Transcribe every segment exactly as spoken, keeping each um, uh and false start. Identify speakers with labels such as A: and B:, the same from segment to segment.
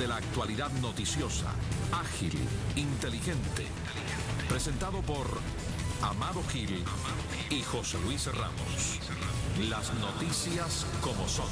A: de la actualidad noticiosa, ágil, inteligente. Presentado por Amado Gil y José Luis Ramos. Las noticias como son.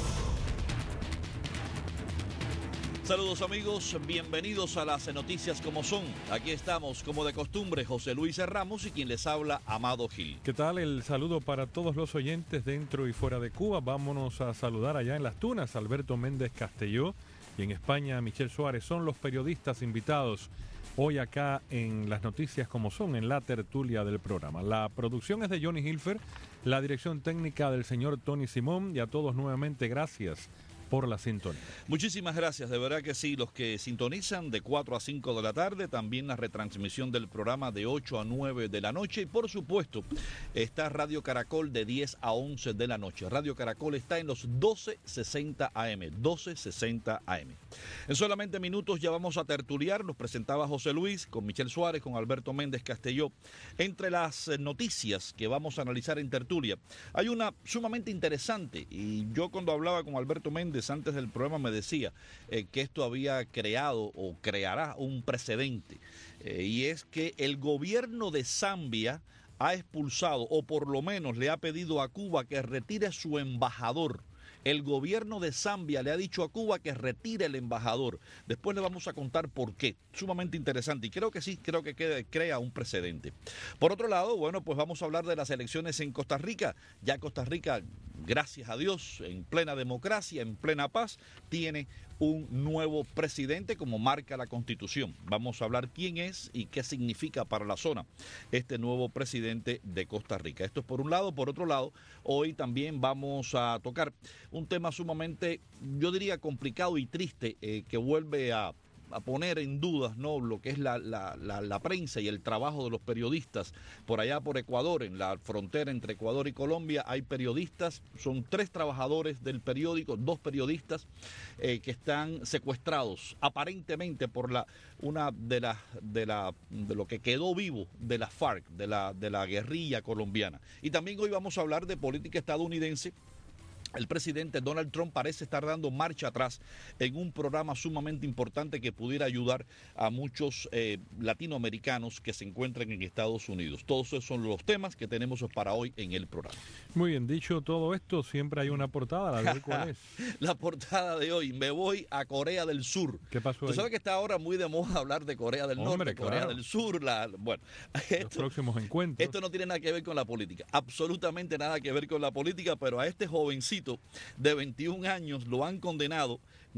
B: Saludos amigos, bienvenidos a las noticias como son. Aquí estamos, como de costumbre, José Luis Ramos y quien les habla, Amado Gil.
C: ¿Qué tal? El saludo para todos los oyentes dentro y fuera de Cuba. Vámonos a saludar allá en Las Tunas, Alberto Méndez Castelló, y en España, Michelle Suárez. Son los periodistas invitados hoy acá en las noticias como son, en la tertulia del programa. La producción es de Johnny Hilfer, la dirección técnica del señor Tony Simón, y a todos nuevamente gracias por la sintonía.
B: Muchísimas gracias, de verdad que sí, los que sintonizan de cuatro a cinco de la tarde, también la retransmisión del programa de ocho a nueve de la noche, y por supuesto está Radio Caracol de diez a once de la noche. Radio Caracol está en los doce sesenta A M, doce sesenta A M. En solamente minutos ya vamos a tertuliar, nos presentaba José Luis, con Michelle Suárez, con Alberto Méndez Castelló. Entre las noticias que vamos a analizar en tertulia, hay una sumamente interesante, y yo cuando hablaba con Alberto Méndez antes del programa me decía eh, que esto había creado o creará un precedente, eh, y es que el gobierno de Zambia ha expulsado, o por lo menos le ha pedido a Cuba que retire su embajador. El gobierno de Zambia le ha dicho a Cuba que retire el embajador. Después le vamos a contar por qué. Sumamente interesante, y creo que sí, creo que queda, crea un precedente. Por otro lado, bueno, pues vamos a hablar de las elecciones en Costa Rica. Ya Costa Rica, gracias a Dios, en plena democracia, en plena paz, tiene un nuevo presidente como marca la Constitución. Vamos a hablar quién es y qué significa para la zona este nuevo presidente de Costa Rica. Esto es por un lado. Por otro lado, hoy también vamos a tocar un tema sumamente, yo diría, complicado y triste, eh, que vuelve a a poner en dudas, ¿no?, lo que es la, la, la, la prensa y el trabajo de los periodistas. Por allá por Ecuador, en la frontera entre Ecuador y Colombia, hay periodistas, son tres trabajadores del periódico, dos periodistas eh, que están secuestrados aparentemente por la una de las de la de lo que quedó vivo de la FARC, de la de la guerrilla colombiana. Y también hoy vamos a hablar de política estadounidense. El presidente Donald Trump parece estar dando marcha atrás en un programa sumamente importante que pudiera ayudar a muchos eh, latinoamericanos que se encuentran en Estados Unidos. Todos esos son los temas que tenemos para hoy en el programa.
C: Muy bien, dicho todo esto, siempre hay una portada, a ver cuál es. La
B: portada de hoy, me voy a Corea del Sur.
C: ¿Qué pasó
B: Tú
C: ahí?
B: sabes que está ahora muy de moda hablar de Corea del
C: Hombre,
B: Norte, Corea
C: claro.
B: del Sur, la, bueno, esto,
C: los próximos encuentros.
B: Esto no tiene nada que ver con la política, absolutamente nada que ver con la política, pero a este jovencito de veintiún años lo han condenado,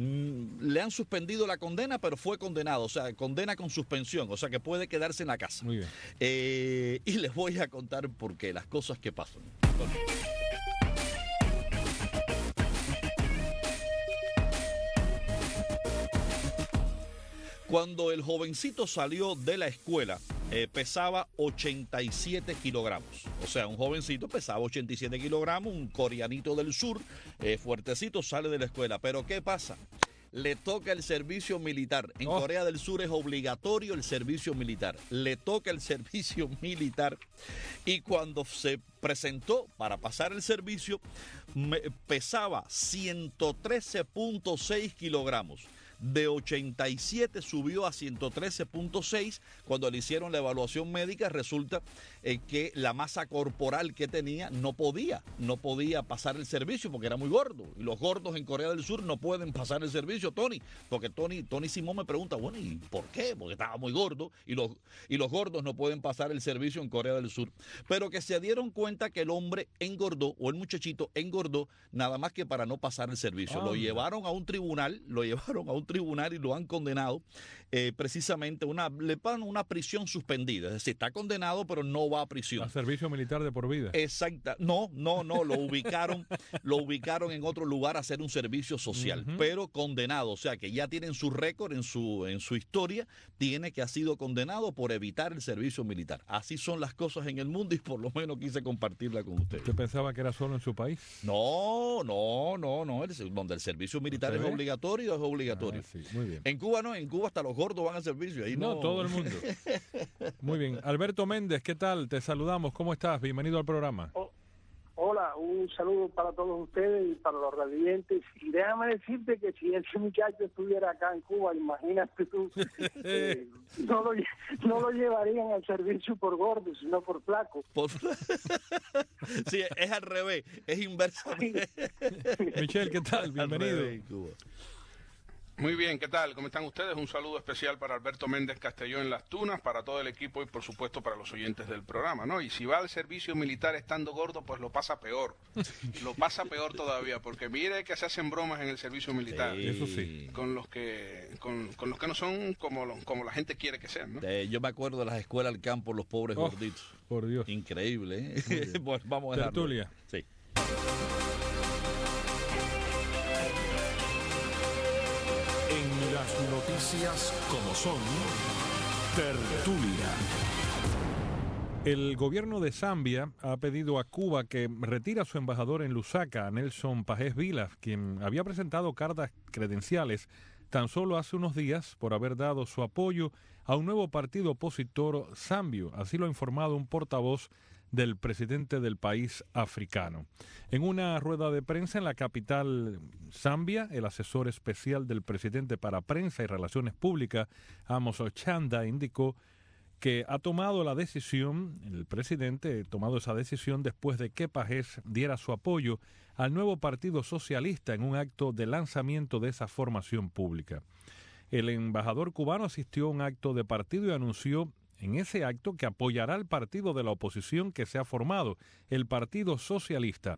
B: le han suspendido la condena, pero fue condenado, o sea, condena con suspensión, o sea que puede quedarse en la casa.
C: Muy bien.
B: Eh, y les voy a contar por qué, las cosas que pasan. Cuando el jovencito salió de la escuela, eh, pesaba ochenta y siete kilogramos. O sea, un jovencito pesaba ochenta y siete kilogramos, un coreanito del sur, eh, fuertecito, sale de la escuela. Pero ¿qué pasa? Le toca el servicio militar. En oh. Corea del Sur es obligatorio el servicio militar. Le toca el servicio militar. Y cuando se presentó para pasar el servicio, me, pesaba ciento trece punto seis kilogramos. De ochenta y siete subió a ciento trece punto seis. Cuando le hicieron la evaluación médica, resulta eh, que la masa corporal que tenía no podía, no podía pasar el servicio porque era muy gordo. Y los gordos en Corea del Sur no pueden pasar el servicio, Tony. Porque Tony, Tony Simón me pregunta, bueno, ¿y por qué? Porque estaba muy gordo y los, y los gordos no pueden pasar el servicio en Corea del Sur. Pero que se dieron cuenta que el hombre engordó, o el muchachito engordó, nada más que para no pasar el servicio. Oh, lo llevaron a un tribunal, lo llevaron a un tribunal y lo han condenado eh, precisamente, una, le pagan una prisión suspendida, es decir, está condenado pero no va a prisión.
C: A servicio militar de por vida.
B: Exacta, no, no, no, lo ubicaron, lo ubicaron en otro lugar a hacer un servicio social, uh-huh. pero condenado, o sea que ya tienen su récord en su, en su historia, tiene que ha sido condenado por evitar el servicio militar. Así son las cosas en el mundo y por lo menos quise compartirla con ustedes.
C: ¿Usted pensaba que era solo en su país?
B: No, no, no, no, el, donde el servicio militar es ve? obligatorio, es obligatorio.
C: Ah, sí, muy bien.
B: En Cuba no, en Cuba hasta los gordos van al servicio. Ahí no,
C: no, todo el mundo. Muy bien. Alberto Méndez, ¿qué tal? Te saludamos. ¿Cómo estás? Bienvenido al programa.
D: Oh, hola, un un saludo para todos ustedes y para los radiantes. Y déjame decirte que si ese muchacho estuviera acá en Cuba, imagínate tú, eh, no, lo, no lo llevarían al servicio por gordo, sino por flaco.
B: Por... sí, es al revés, es inversamente.
C: Michel, ¿qué tal? Bienvenido.
E: Muy bien, ¿qué tal? ¿Cómo están ustedes? Un saludo especial para Alberto Méndez Castelló en Las Tunas, para todo el equipo y por supuesto para los oyentes del programa, ¿no? Y si va al servicio militar estando gordo, pues lo pasa peor. Lo pasa peor todavía, porque mire que se hacen bromas en el servicio militar.
B: Sí.
C: Eso sí.
E: Con los que con, con los que no son como, lo, como la gente quiere que sean, ¿no?
B: Eh, yo me acuerdo de las escuelas al campo, los pobres
C: Oh,
B: gorditos.
C: Por Dios.
B: Increíble, ¿eh? Bueno, vamos a dejarlo.
C: Tertulia.
B: Sí.
A: En las noticias como son, tertulia.
C: El gobierno de Zambia ha pedido a Cuba que retire a su embajador en Lusaka, Nelson Pajés Vilas, quien había presentado cartas credenciales tan solo hace unos días por haber dado su apoyo a un nuevo partido opositor zambio. Así lo ha informado un portavoz del presidente del país africano. En una rueda de prensa en la capital Zambia, el asesor especial del presidente para prensa y relaciones públicas, Amos Ochanda, indicó que ha tomado la decisión, el presidente ha tomado esa decisión después de que Pajés diera su apoyo al nuevo Partido Socialista en un acto de lanzamiento de esa formación pública. El embajador cubano asistió a un acto de partido y anunció en ese acto que apoyará al partido de la oposición que se ha formado, el Partido Socialista.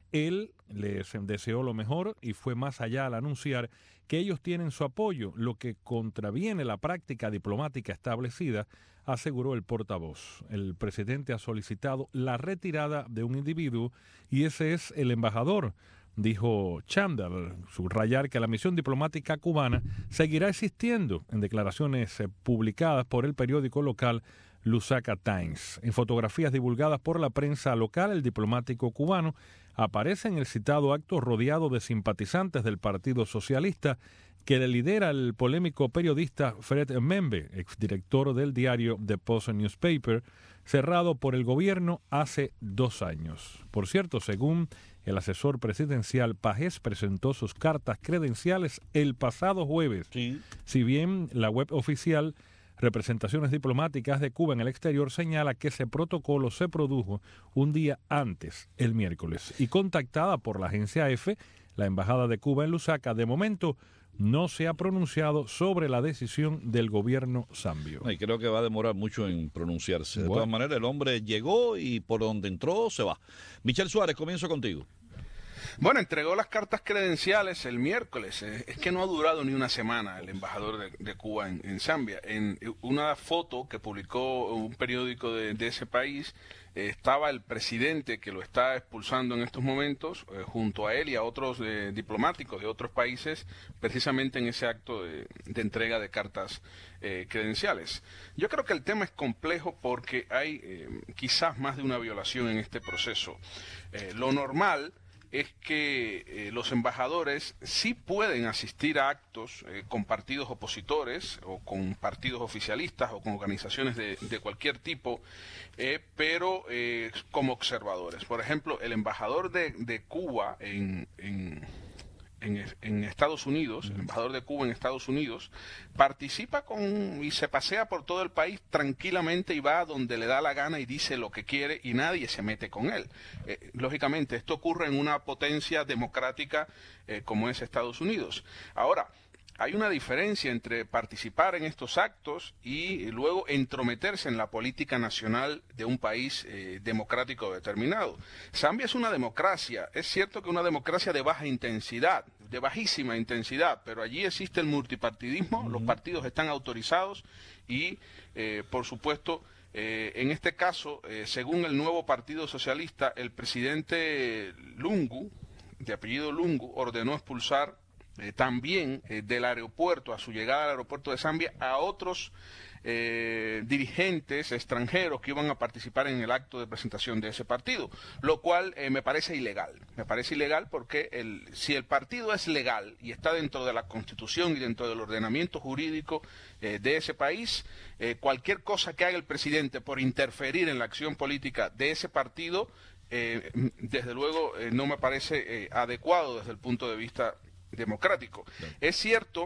C: Él les deseó lo mejor y fue más allá al anunciar que ellos tienen su apoyo, lo que contraviene la práctica diplomática establecida, aseguró el portavoz. El presidente ha solicitado la retirada de un individuo y ese es el embajador, dijo Chandler, subrayar que la misión diplomática cubana seguirá existiendo en declaraciones eh, publicadas por el periódico local Lusaka Times. En fotografías divulgadas por la prensa local, el diplomático cubano aparece en el citado acto rodeado de simpatizantes del Partido Socialista que le lidera el polémico periodista Fred Membe, exdirector del diario The Post Newspaper, cerrado por el gobierno hace dos años. Por cierto, según el asesor presidencial, Pajés presentó sus cartas credenciales el pasado jueves.
B: Sí.
C: Si bien la web oficial Representaciones Diplomáticas de Cuba en el exterior señala que ese protocolo se produjo un día antes, el miércoles, y contactada por la agencia EFE, la Embajada de Cuba en Lusaka, de momento no se ha pronunciado sobre la decisión del gobierno zambio.
B: Y creo que va a demorar mucho en pronunciarse. De
C: Bueno.
B: todas maneras, el hombre llegó y por donde entró se va. Michel Suárez, comienzo contigo.
E: Bueno, entregó las cartas credenciales el miércoles. Eh, Es que no ha durado ni una semana el embajador de, de Cuba en, en Zambia. En una foto que publicó un periódico de, de ese país, eh, estaba el presidente que lo está expulsando en estos momentos, eh, junto a él y a otros eh, diplomáticos de otros países, precisamente en ese acto de, de entrega de cartas eh, credenciales. Yo creo que el tema es complejo porque hay eh, quizás más de una violación en este proceso. Eh, lo normal es que eh, los embajadores sí pueden asistir a actos eh, con partidos opositores o con partidos oficialistas o con organizaciones de, de cualquier tipo, eh, pero eh, como observadores. Por ejemplo, el embajador de, de Cuba en, en, en, en Estados Unidos, el embajador de Cuba en Estados Unidos, participa con y se pasea por todo el país tranquilamente y va a donde le da la gana y dice lo que quiere y nadie se mete con él. Eh, lógicamente, esto ocurre en una potencia democrática eh, como es Estados Unidos. Ahora, hay una diferencia entre participar en estos actos y luego entrometerse en la política nacional de un país eh, democrático determinado. Zambia es una democracia, es cierto que una democracia de baja intensidad, de bajísima intensidad, pero allí existe el multipartidismo, los partidos están autorizados y, eh, por supuesto, eh, en este caso, eh, según el nuevo Partido Socialista, el presidente Lungu, de apellido Lungu, ordenó expulsar Eh, también eh, del aeropuerto, a su llegada al aeropuerto de Zambia, a otros eh, dirigentes extranjeros que iban a participar en el acto de presentación de ese partido, lo cual eh, me parece ilegal. Me parece ilegal porque el, si el partido es legal y está dentro de la Constitución y dentro del ordenamiento jurídico eh, de ese país, eh, cualquier cosa que haga el presidente por interferir en la acción política de ese partido eh, desde luego eh, no me parece eh, adecuado desde el punto de vista democrático. Claro. Es cierto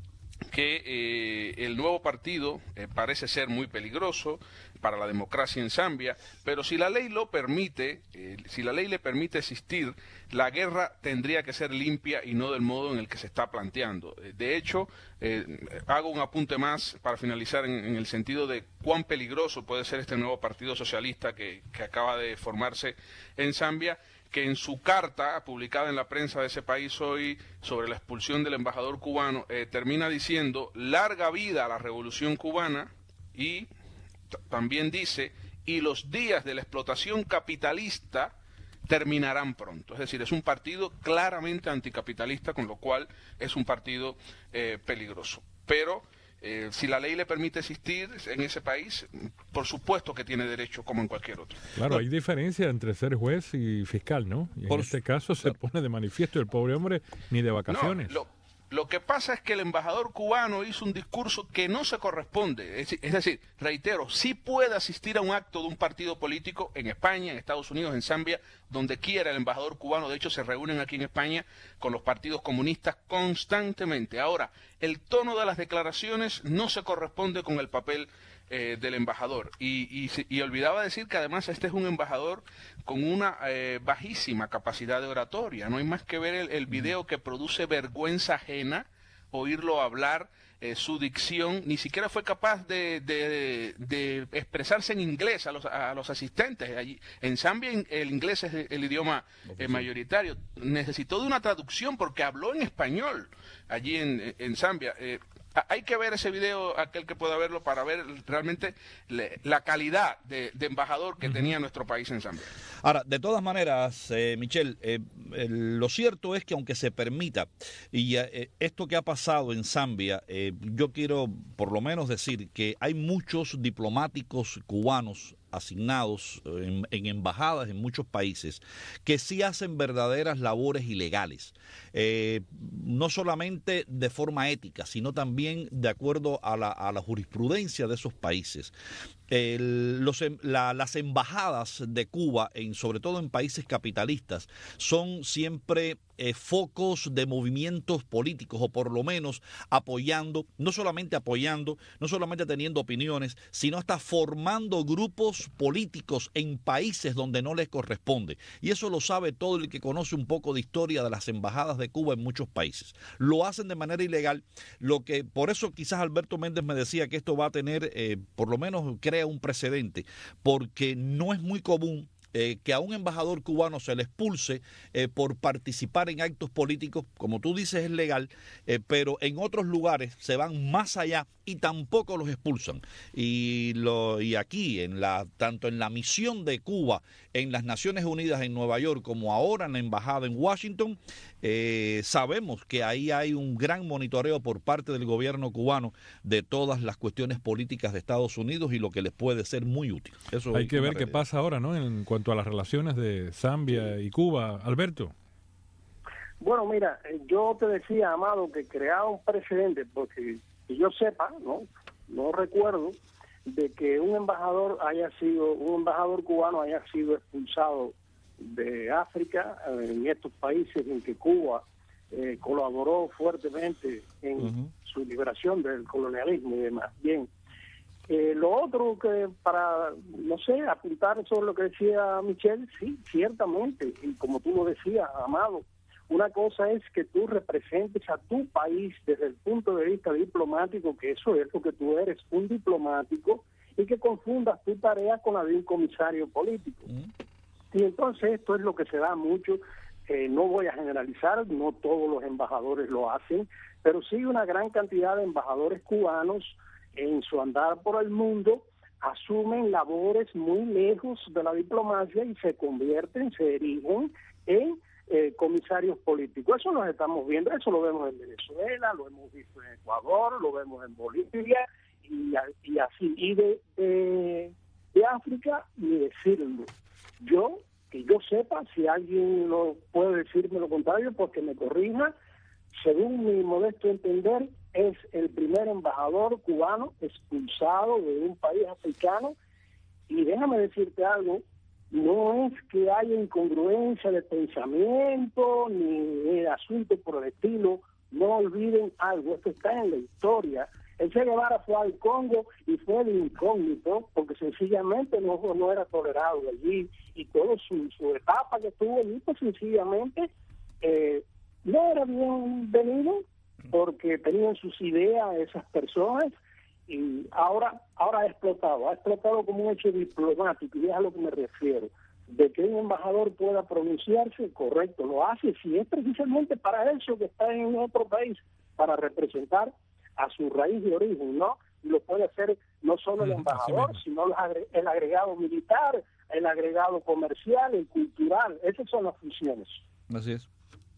E: que eh, el nuevo partido eh, parece ser muy peligroso para la democracia en Zambia, pero si la ley lo permite, eh, si la ley le permite existir, la guerra tendría que ser limpia y no del modo en el que se está planteando. Eh, de hecho, eh, hago un apunte más para finalizar en, en el sentido de cuán peligroso puede ser este nuevo partido socialista que, que acaba de formarse en Zambia, que en su carta publicada en la prensa de ese país hoy sobre la expulsión del embajador cubano, eh, termina diciendo larga vida a la revolución cubana y también dice, y los días de la explotación capitalista terminarán pronto. Es decir, es un partido claramente anticapitalista, con lo cual es un partido eh, peligroso. Pero eh, si la ley le permite existir en ese país, por supuesto que tiene derecho como en cualquier otro.
C: Claro, hay diferencia entre ser juez y fiscal, ¿no? Y en por este caso se pone de manifiesto el pobre hombre ni de vacaciones.
E: No, lo, Lo que pasa es que el embajador cubano hizo un discurso que no se corresponde. Es, es decir, reitero, sí puede asistir a un acto de un partido político en España, en Estados Unidos, en Zambia, donde quiera el embajador cubano. De hecho, se reúnen aquí en España con los partidos comunistas constantemente. Ahora, el tono de las declaraciones no se corresponde con el papel eh, del embajador. Y, y, y olvidaba decir que además este es un embajador con una eh, bajísima capacidad de oratoria. No hay más que ver el, el video que produce vergüenza ajena, oírlo hablar, eh, su dicción, ni siquiera fue capaz de, de, de expresarse en inglés a los, a los asistentes. Allí, en Zambia el inglés es el idioma eh, mayoritario. Necesitó de una traducción porque habló en español allí en, en Zambia. Eh, Hay que ver ese video, aquel que pueda verlo, para ver realmente le, la calidad de, de embajador que uh-huh. tenía nuestro país en Zambia.
B: Ahora, de todas maneras, eh, Michel, eh, eh, lo cierto es que aunque se permita, y eh, esto que ha pasado en Zambia, eh, yo quiero por lo menos decir que hay muchos diplomáticos cubanos asignados en, en embajadas en muchos países que sí hacen verdaderas labores ilegales, eh, no solamente de forma ética, sino también de acuerdo a la, a la jurisprudencia de esos países. El, los, la, las embajadas de Cuba, en, sobre todo en países capitalistas, son siempre eh, focos de movimientos políticos, o por lo menos apoyando, no solamente apoyando, no solamente teniendo opiniones, sino hasta formando grupos políticos en países donde no les corresponde. Y eso lo sabe todo el que conoce un poco de historia de las embajadas de Cuba en muchos países. Lo hacen de manera ilegal, lo que por eso quizás Alberto Méndez me decía que esto va a tener, eh, por lo menos crea un precedente, porque no es muy común Eh, que a un embajador cubano se le expulse eh, por participar en actos políticos. Como tú dices, es legal, eh, pero en otros lugares se van más allá y tampoco los expulsan. Y, lo, y aquí, en la, tanto en la misión de Cuba en las Naciones Unidas en Nueva York como ahora en la embajada en Washington, eh, sabemos que ahí hay un gran monitoreo por parte del gobierno cubano de todas las cuestiones políticas de Estados Unidos, y lo que les puede ser muy útil. Eso
C: hay que ver qué pasa ahora, ¿no?, en cuanto a las relaciones de Zambia y Cuba. Alberto.
D: Bueno, mira, yo te decía, Amado, que creaba un precedente, porque que yo sepa, no no recuerdo de que un embajador haya sido un embajador cubano haya sido expulsado de África, en estos países en que Cuba eh, colaboró fuertemente en uh-huh. su liberación del colonialismo y demás. Bien, eh, lo otro que para, no sé, apuntar sobre lo que decía Michel, sí, ciertamente, y como tú lo decías, Amado, una cosa es que tú representes a tu país desde el punto de vista diplomático, que eso es lo que tú eres, un diplomático, y que confundas tu tarea con la de un comisario político. Mm. Y entonces esto es lo que se da mucho. Eh, no voy a generalizar, no todos los embajadores lo hacen, pero sí una gran cantidad de embajadores cubanos en su andar por el mundo asumen labores muy lejos de la diplomacia y se convierten, se erigen en Eh, comisarios políticos. Eso lo estamos viendo, eso lo vemos en Venezuela, lo hemos visto en Ecuador, lo vemos en Bolivia y, y así. Y de, de, de África, ni decirlo. Yo, que yo sepa, si alguien lo puede decirme lo contrario, porque me corrija, según mi modesto entender, es el primer embajador cubano expulsado de un país africano. Y déjame decirte algo, no es que haya incongruencia de pensamiento ni el asunto por el estilo. No olviden algo, esto está en la historia. El Che Guevara fue al Congo y fue de incógnito porque sencillamente no, no era tolerado allí, y toda su, su etapa que estuvo allí, pues sencillamente eh, no era bienvenido porque tenían sus ideas esas personas, y ahora ahora ha explotado, ha explotado como un hecho diplomático, y es a lo que me refiero. De que un embajador pueda pronunciarse, correcto, lo hace, si es precisamente para eso que está en otro país, para representar a su raíz de origen, ¿no? Y lo puede hacer no solo el embajador, sino el agregado militar, el agregado comercial, el cultural. Esas son las funciones.
B: Así es.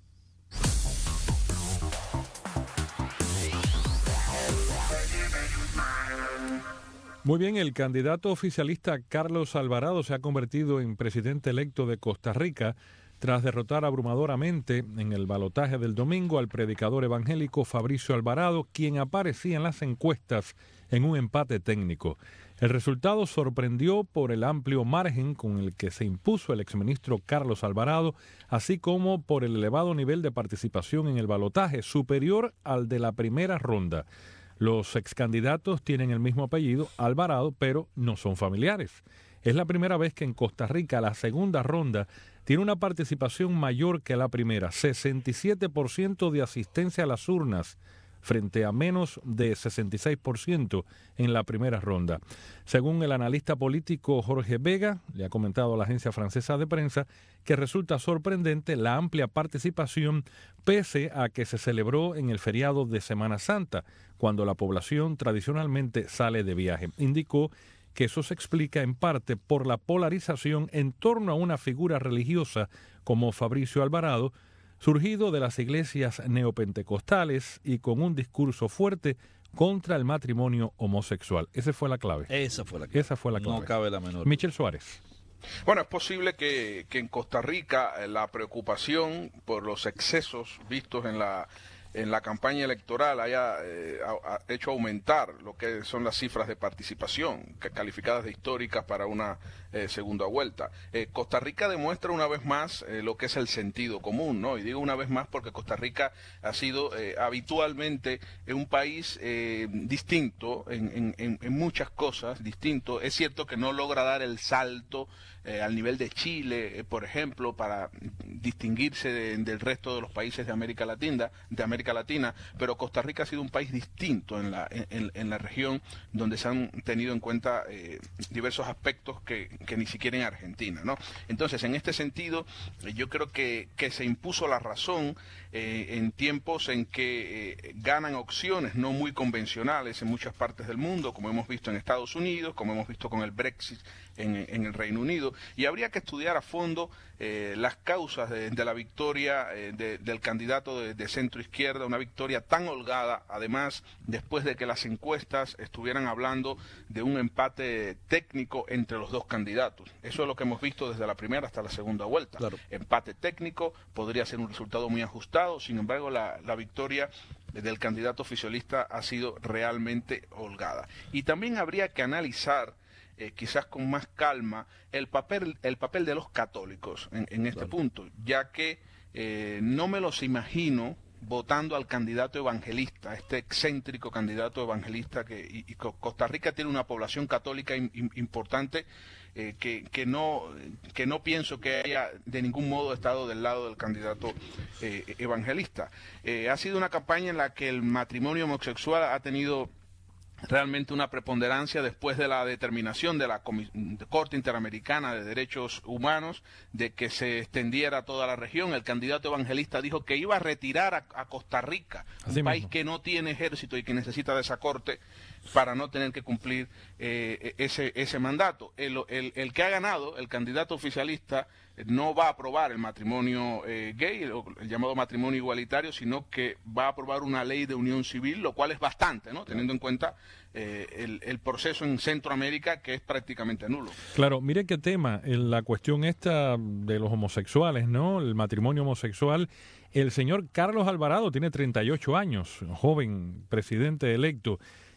C: Muy bien, el candidato oficialista Carlos Alvarado se ha convertido en presidente electo de Costa Rica tras derrotar abrumadoramente en el balotaje del domingo al predicador evangélico Fabricio Alvarado, quien aparecía en las encuestas en un empate técnico. El resultado sorprendió por el amplio margen con el que se impuso el exministro Carlos Alvarado, así como por el elevado nivel de participación en el balotaje, superior al de la primera ronda. Los excandidatos tienen el mismo apellido, Alvarado, pero no son familiares. Es la primera vez que en Costa Rica la segunda ronda tiene una participación mayor que la primera, sesenta y siete por ciento de asistencia a las urnas frente a menos de sesenta y seis por ciento en la primera ronda. Según el analista político Jorge Vega, le ha comentado a la agencia francesa de prensa que resulta sorprendente la amplia participación pese a que se celebró en el feriado de Semana Santa, cuando la población tradicionalmente sale de viaje. Indicó que eso se explica en parte por la polarización en torno a una figura religiosa como Fabricio Alvarado, surgido de las iglesias neopentecostales y con un discurso fuerte contra el matrimonio homosexual. Esa fue la clave.
B: Esa fue la clave.
C: Esa fue la clave.
B: No cabe la menor.
C: Michel Suárez.
E: Bueno, es posible que, que en Costa Rica eh, la preocupación por los excesos vistos en la en la campaña electoral haya eh, ha, ha hecho aumentar lo que son las cifras de participación, que, calificadas de históricas para una eh, segunda vuelta. Eh, Costa Rica demuestra una vez más eh, lo que es el sentido común, ¿no? Y digo una vez más porque Costa Rica ha sido eh, habitualmente un país eh, distinto en, en, en muchas cosas, distinto. Es cierto que no logra dar el salto Eh, al nivel de Chile, eh, por ejemplo, para distinguirse de, del resto de los países de América Latina, de América Latina, pero Costa Rica ha sido un país distinto en la en, en la región, donde se han tenido en cuenta eh, diversos aspectos que, que ni siquiera en Argentina, ¿no? Entonces, en este sentido, eh, yo creo que, que se impuso la razón eh, en tiempos en que eh, ganan opciones no muy convencionales en muchas partes del mundo, como hemos visto en Estados Unidos, como hemos visto con el Brexit en, en el Reino Unido, y habría que estudiar a fondo eh, las causas de, de la victoria eh, de, del candidato de, de centro izquierda, una victoria tan holgada, además después de que las encuestas estuvieran hablando de un empate técnico entre los dos candidatos. Eso es lo que hemos visto desde la primera hasta la segunda vuelta.
B: Claro.
E: Empate técnico, podría ser un resultado muy ajustado, sin embargo la, la victoria del candidato oficialista ha sido realmente holgada. Y también habría que analizar Eh, quizás con más calma, el papel, el papel de los católicos en, en este claro. punto, ya que eh, no me los imagino votando al candidato evangelista, este excéntrico candidato evangelista, que y, y Costa Rica tiene una población católica in, in, importante, eh, que, que, no, que no pienso que haya de ningún modo estado del lado del candidato eh, evangelista. Eh, ha sido una campaña en la que el matrimonio homosexual ha tenido realmente una preponderancia después de la determinación de la Corte Interamericana de Derechos Humanos de que se extendiera a toda la región. El candidato evangelista dijo que iba a retirar a, a Costa Rica,
C: Así
E: un
C: mismo.
E: país que no tiene ejército y que necesita de esa corte para no tener que cumplir eh, ese, ese mandato. El, el, el que ha ganado, el candidato oficialista, no va a aprobar el matrimonio eh, gay, el, el llamado matrimonio igualitario, sino que va a aprobar una ley de unión civil, lo cual es bastante, ¿no? Teniendo en cuenta eh, el, el proceso en Centroamérica, que es prácticamente nulo.
C: Claro, mire qué tema, la cuestión esta de los homosexuales, ¿no? El matrimonio homosexual. El señor Carlos Alvarado tiene treinta y ocho años, joven presidente electo,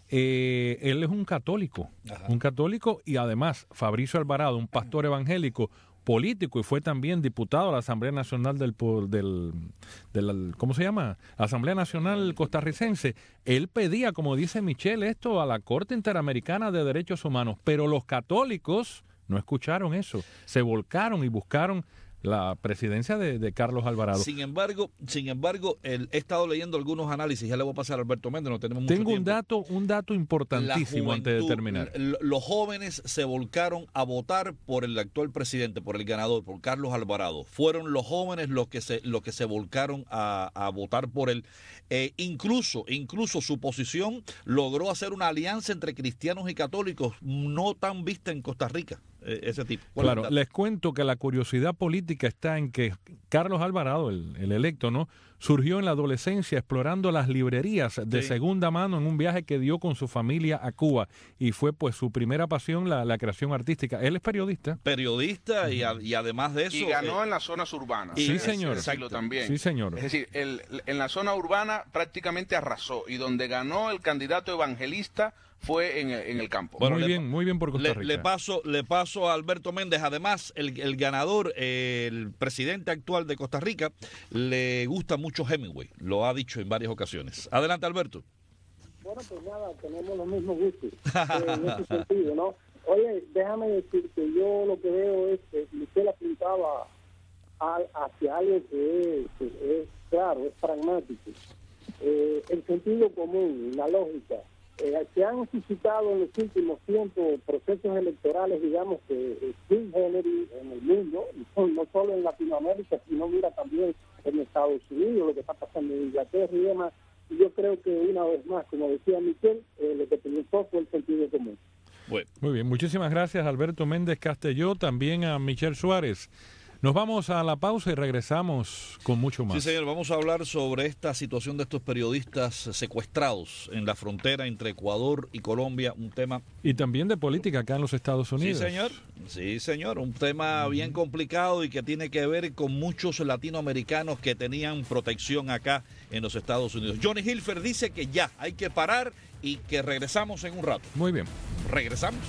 C: Eh, él es un católico, Ajá. un católico y además Fabricio Alvarado, un pastor evangélico, político y fue también diputado a la Asamblea Nacional del, del, del ¿cómo se llama? Asamblea Nacional Costarricense. Él pedía, como dice Michelle, esto a la Corte Interamericana de Derechos Humanos, pero los católicos no escucharon eso, se volcaron y buscaron la presidencia de, de Carlos Alvarado.
B: Sin embargo, sin embargo, el, he estado leyendo algunos análisis, ya le voy a pasar a Alberto Méndez, no tenemos mucho
C: Tengo
B: tiempo.
C: un dato, un dato importantísimo
B: juventud,
C: antes de terminar.
B: Los jóvenes se volcaron a votar por el actual presidente, por el ganador, por Carlos Alvarado. Fueron los jóvenes los que se, los que se volcaron a, a votar por él. Eh, incluso, incluso su posición logró hacer una alianza entre cristianos y católicos no tan vista en Costa Rica. Ese tipo.
C: Claro, les cuento que la curiosidad política está en que Carlos Alvarado, el, el electo, ¿no?, surgió en la adolescencia explorando las librerías de sí. segunda mano en un viaje que dio con su familia a Cuba y fue pues su primera pasión la, la creación artística. Él es periodista.
B: Periodista uh-huh. y, a, y además de eso...
E: Y ganó
B: eh,
E: en las zonas urbanas.
C: Sí, sí señor.
E: También.
C: Sí, señor.
E: Es decir, el, en la zona urbana prácticamente arrasó y donde ganó el candidato evangelista fue en, en el campo.
C: Bueno, muy bien, pa- muy bien por Costa Rica.
B: Le, le, paso, le paso a Alberto Méndez. Además, el, el ganador, eh, el presidente actual de Costa Rica, le gusta mucho Hemingway. Lo ha dicho en varias ocasiones. Adelante, Alberto.
D: Bueno, pues nada, tenemos los mismos gustos eh, en ese sentido, ¿no? Oye, déjame decir que yo lo que veo es que usted apuntaba a, hacia algo que es, que es claro, es pragmático. Eh, el sentido común, la lógica. Eh, se han suscitado en los últimos tiempos procesos electorales, digamos, que sin género en el mundo, no solo en Latinoamérica, sino mira también en Estados Unidos, lo que está pasando en Inglaterra y demás. Y yo creo que una vez más, como decía Michelle, eh, lo que triunfó fue el sentido común.
C: Bueno. Muy bien, muchísimas gracias Alberto Méndez Castelló, también a Michelle Suárez. Nos vamos a la pausa y regresamos con mucho más.
B: Sí, señor, vamos a hablar sobre esta situación de estos periodistas secuestrados en la frontera entre Ecuador y Colombia, un tema...
C: Y también de política acá en los Estados Unidos.
B: Sí, señor, sí, señor, un tema uh-huh. bien complicado y que tiene que ver con muchos latinoamericanos que tenían protección acá en los Estados Unidos. Johnny Hilfer dice que ya, hay que parar y que regresamos en un rato.
C: Muy bien.
B: Regresamos.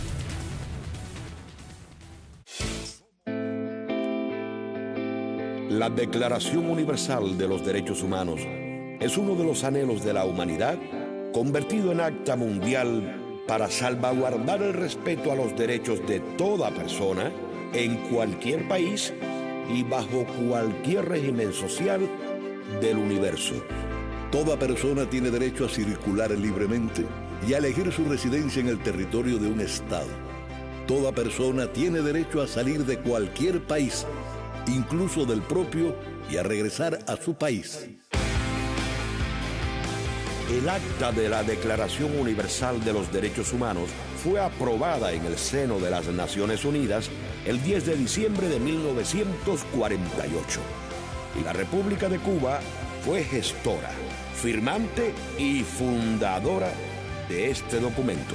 F: La Declaración Universal de los Derechos Humanos es uno de los anhelos de la humanidad convertido en acta mundial para salvaguardar el respeto a los derechos de toda persona en cualquier país y bajo cualquier régimen social del universo.
G: Toda persona tiene derecho a circular libremente y a elegir su residencia en el territorio de un estado. Toda persona tiene derecho a salir de cualquier país, incluso del propio, y a regresar a su país.
F: El acta de la Declaración Universal de los Derechos Humanos fue aprobada en el seno de las Naciones Unidas el diez de diciembre de mil novecientos cuarenta y ocho. Y la República de Cuba fue gestora, firmante y fundadora de este documento.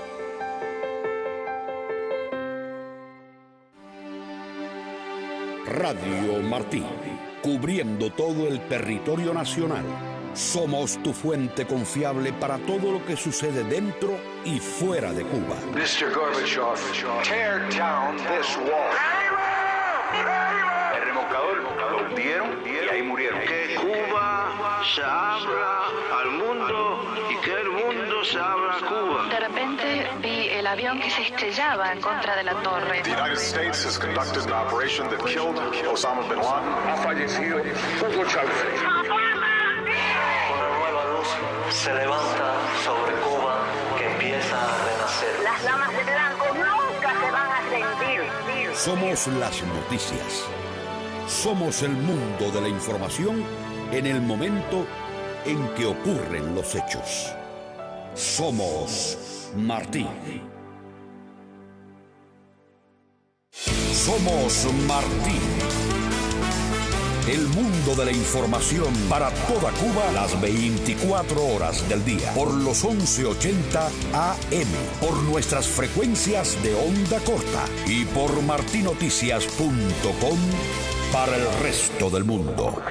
F: Radio Martí, cubriendo todo el territorio nacional. Somos tu fuente confiable para todo lo que sucede dentro y fuera de Cuba.
H: mister Gorbachev, tear down this wall. El remolcador lo hundieron y ahí murieron.
I: Que Cuba se abra al mundo y que el mundo se abra a Cuba.
J: De repente vi el avión que se estrellaba en contra de la torre.
K: The United States has conducted an operation that killed Osama bin Laden.
I: Ha fallecido Hugo Chávez.
L: Una nueva luz se levanta sobre Cuba que empieza a renacer.
M: Las damas de blanco nunca se van a rendir.
F: Somos las noticias. Somos el mundo de la información en el momento en que ocurren los hechos. Somos Martí. Somos Martí. El mundo de la información para toda Cuba las veinticuatro horas del día. Por los once ochenta A M. Por nuestras frecuencias de onda corta. Y por martinoticias punto com para el resto del mundo.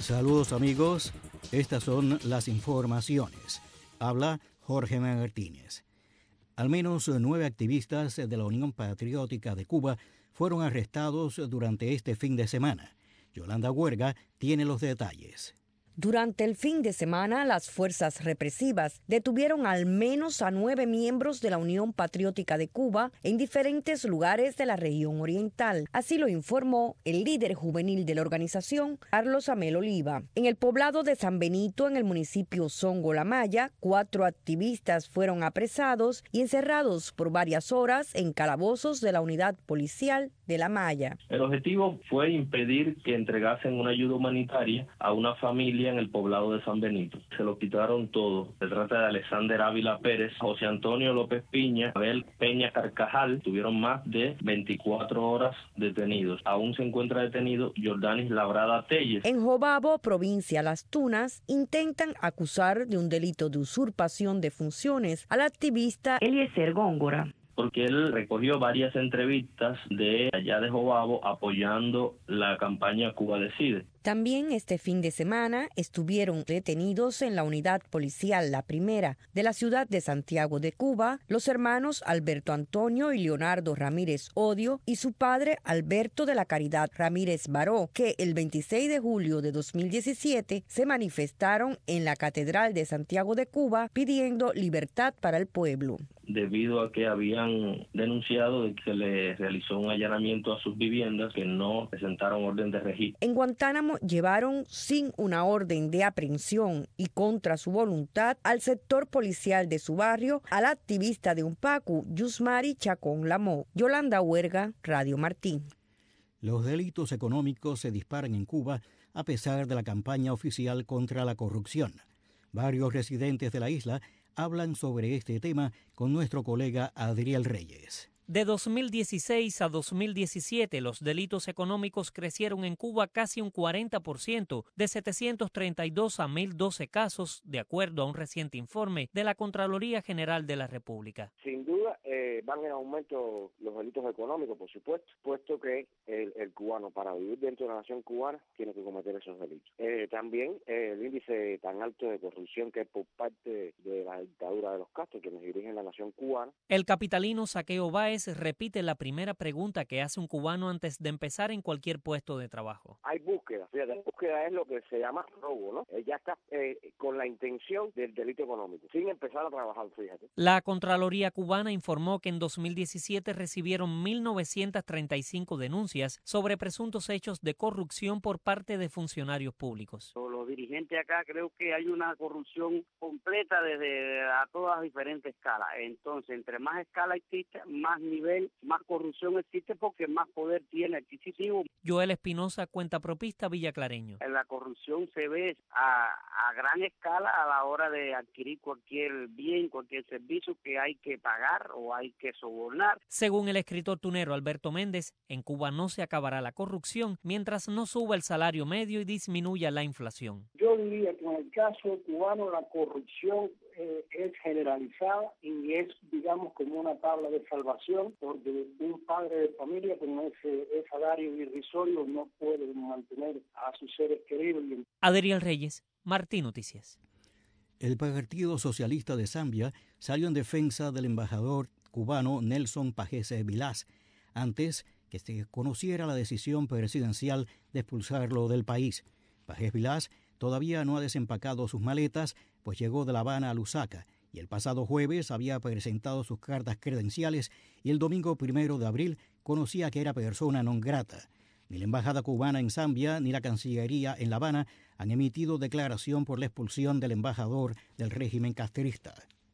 N: Saludos amigos, estas son las informaciones. Habla Jorge Martínez. Al menos nueve activistas de la Unión Patriótica de Cuba fueron arrestados durante este fin de semana. Yolanda Huerga tiene los detalles.
O: Durante el fin de semana, las fuerzas represivas detuvieron al menos a nueve miembros de la Unión Patriótica de Cuba en diferentes lugares de la región oriental. Así lo informó el líder juvenil de la organización, Carlos Amel Oliva. En el poblado de San Benito, en el municipio Songo La Maya, cuatro activistas fueron apresados y encerrados por varias horas en calabozos de la unidad policial de La Maya.
P: El objetivo fue impedir que entregasen una ayuda humanitaria a una familia en el poblado de San Benito. Se lo quitaron todo. Se trata de Alexander Ávila Pérez, José Antonio López Piña, Abel Peña Carcajal. Tuvieron más de veinticuatro horas detenidos. Aún se encuentra detenido Jordanis Labrada Telles.
O: En Jobabo, provincia Las Tunas, intentan acusar de un delito de usurpación de funciones al activista Eliezer Góngora,
P: porque él recogió varias entrevistas de allá de Jobabo apoyando la campaña Cuba Decide.
O: También este fin de semana estuvieron detenidos en la unidad policial La Primera de la ciudad de Santiago de Cuba los hermanos Alberto Antonio y Leonardo Ramírez Odio y su padre Alberto de la Caridad Ramírez Baró, que el veintiséis de julio de dos mil diecisiete se manifestaron en la Catedral de Santiago de Cuba pidiendo libertad para el pueblo.
P: Debido a que habían denunciado de que se les realizó un allanamiento a sus viviendas que no presentaron orden de registro.
O: En Guantánamo llevaron sin una orden de aprehensión y contra su voluntad al sector policial de su barrio al activista de Unpacu, Yusmari Chacón Lamó. Yolanda Huerga, Radio Martín.
N: Los delitos económicos se disparan en Cuba a pesar de la campaña oficial contra la corrupción. Varios residentes de la isla hablan sobre este tema con nuestro colega Adriel Reyes.
Q: De dos mil dieciséis a dos mil diecisiete, los delitos económicos crecieron en Cuba casi un cuarenta por ciento, de setecientos treinta y dos a mil doce casos, de acuerdo a un reciente informe de la Contraloría General de la República.
R: Sin duda, eh, van en aumento los delitos económicos, por supuesto, puesto que el, el cubano, para vivir dentro de la nación cubana, tiene que cometer esos delitos. Eh, también eh, el índice tan alto de corrupción que es por parte de la dictadura de los Castro, quienes dirigen la nación cubana.
Q: El capitalino Saqueo Báez repite la primera pregunta que hace un cubano antes de empezar en cualquier puesto de trabajo.
R: Hay búsqueda, fíjate, la búsqueda es lo que se llama robo, ¿no? Eh, ya está eh, con la intención del delito económico, sin empezar a trabajar, fíjate.
Q: La Contraloría cubana informó que en dos mil diecisiete recibieron mil novecientas treinta y cinco denuncias sobre presuntos hechos de corrupción por parte de funcionarios públicos.
S: Los dirigentes acá creo que hay una corrupción completa desde a todas diferentes escalas. Entonces, entre más escala existe, más nivel, más corrupción existe porque más poder tiene adquisitivo.
Q: Joel Espinosa, cuentapropista villaclareño.
S: La corrupción se ve a, a gran escala a la hora de adquirir cualquier bien, cualquier servicio que hay que pagar o hay que sobornar.
Q: Según el escritor tunero Alberto Méndez, en Cuba no se acabará la corrupción mientras no suba el salario medio y disminuya la inflación.
D: Yo diría que en el caso cubano la corrupción eh, es generalizada y es, digamos, como una tabla de salvación, porque un padre de familia con ese, ese salario irrisorio no puede mantener a sus seres queridos.
Q: Adriel Reyes, Martín Noticias.
N: El Partido Socialista de Zambia salió en defensa del embajador cubano Nelson Pagese Vilás, antes que se conociera la decisión presidencial de expulsarlo del país. Pagese Vilás todavía no ha desempacado sus maletas, pues llegó de La Habana a Lusaka y el pasado jueves había presentado sus cartas credenciales y el domingo primero de abril conocía que era persona non grata. Ni la embajada cubana en Zambia ni la Cancillería en La Habana han emitido declaración por la expulsión del embajador del régimen castrista.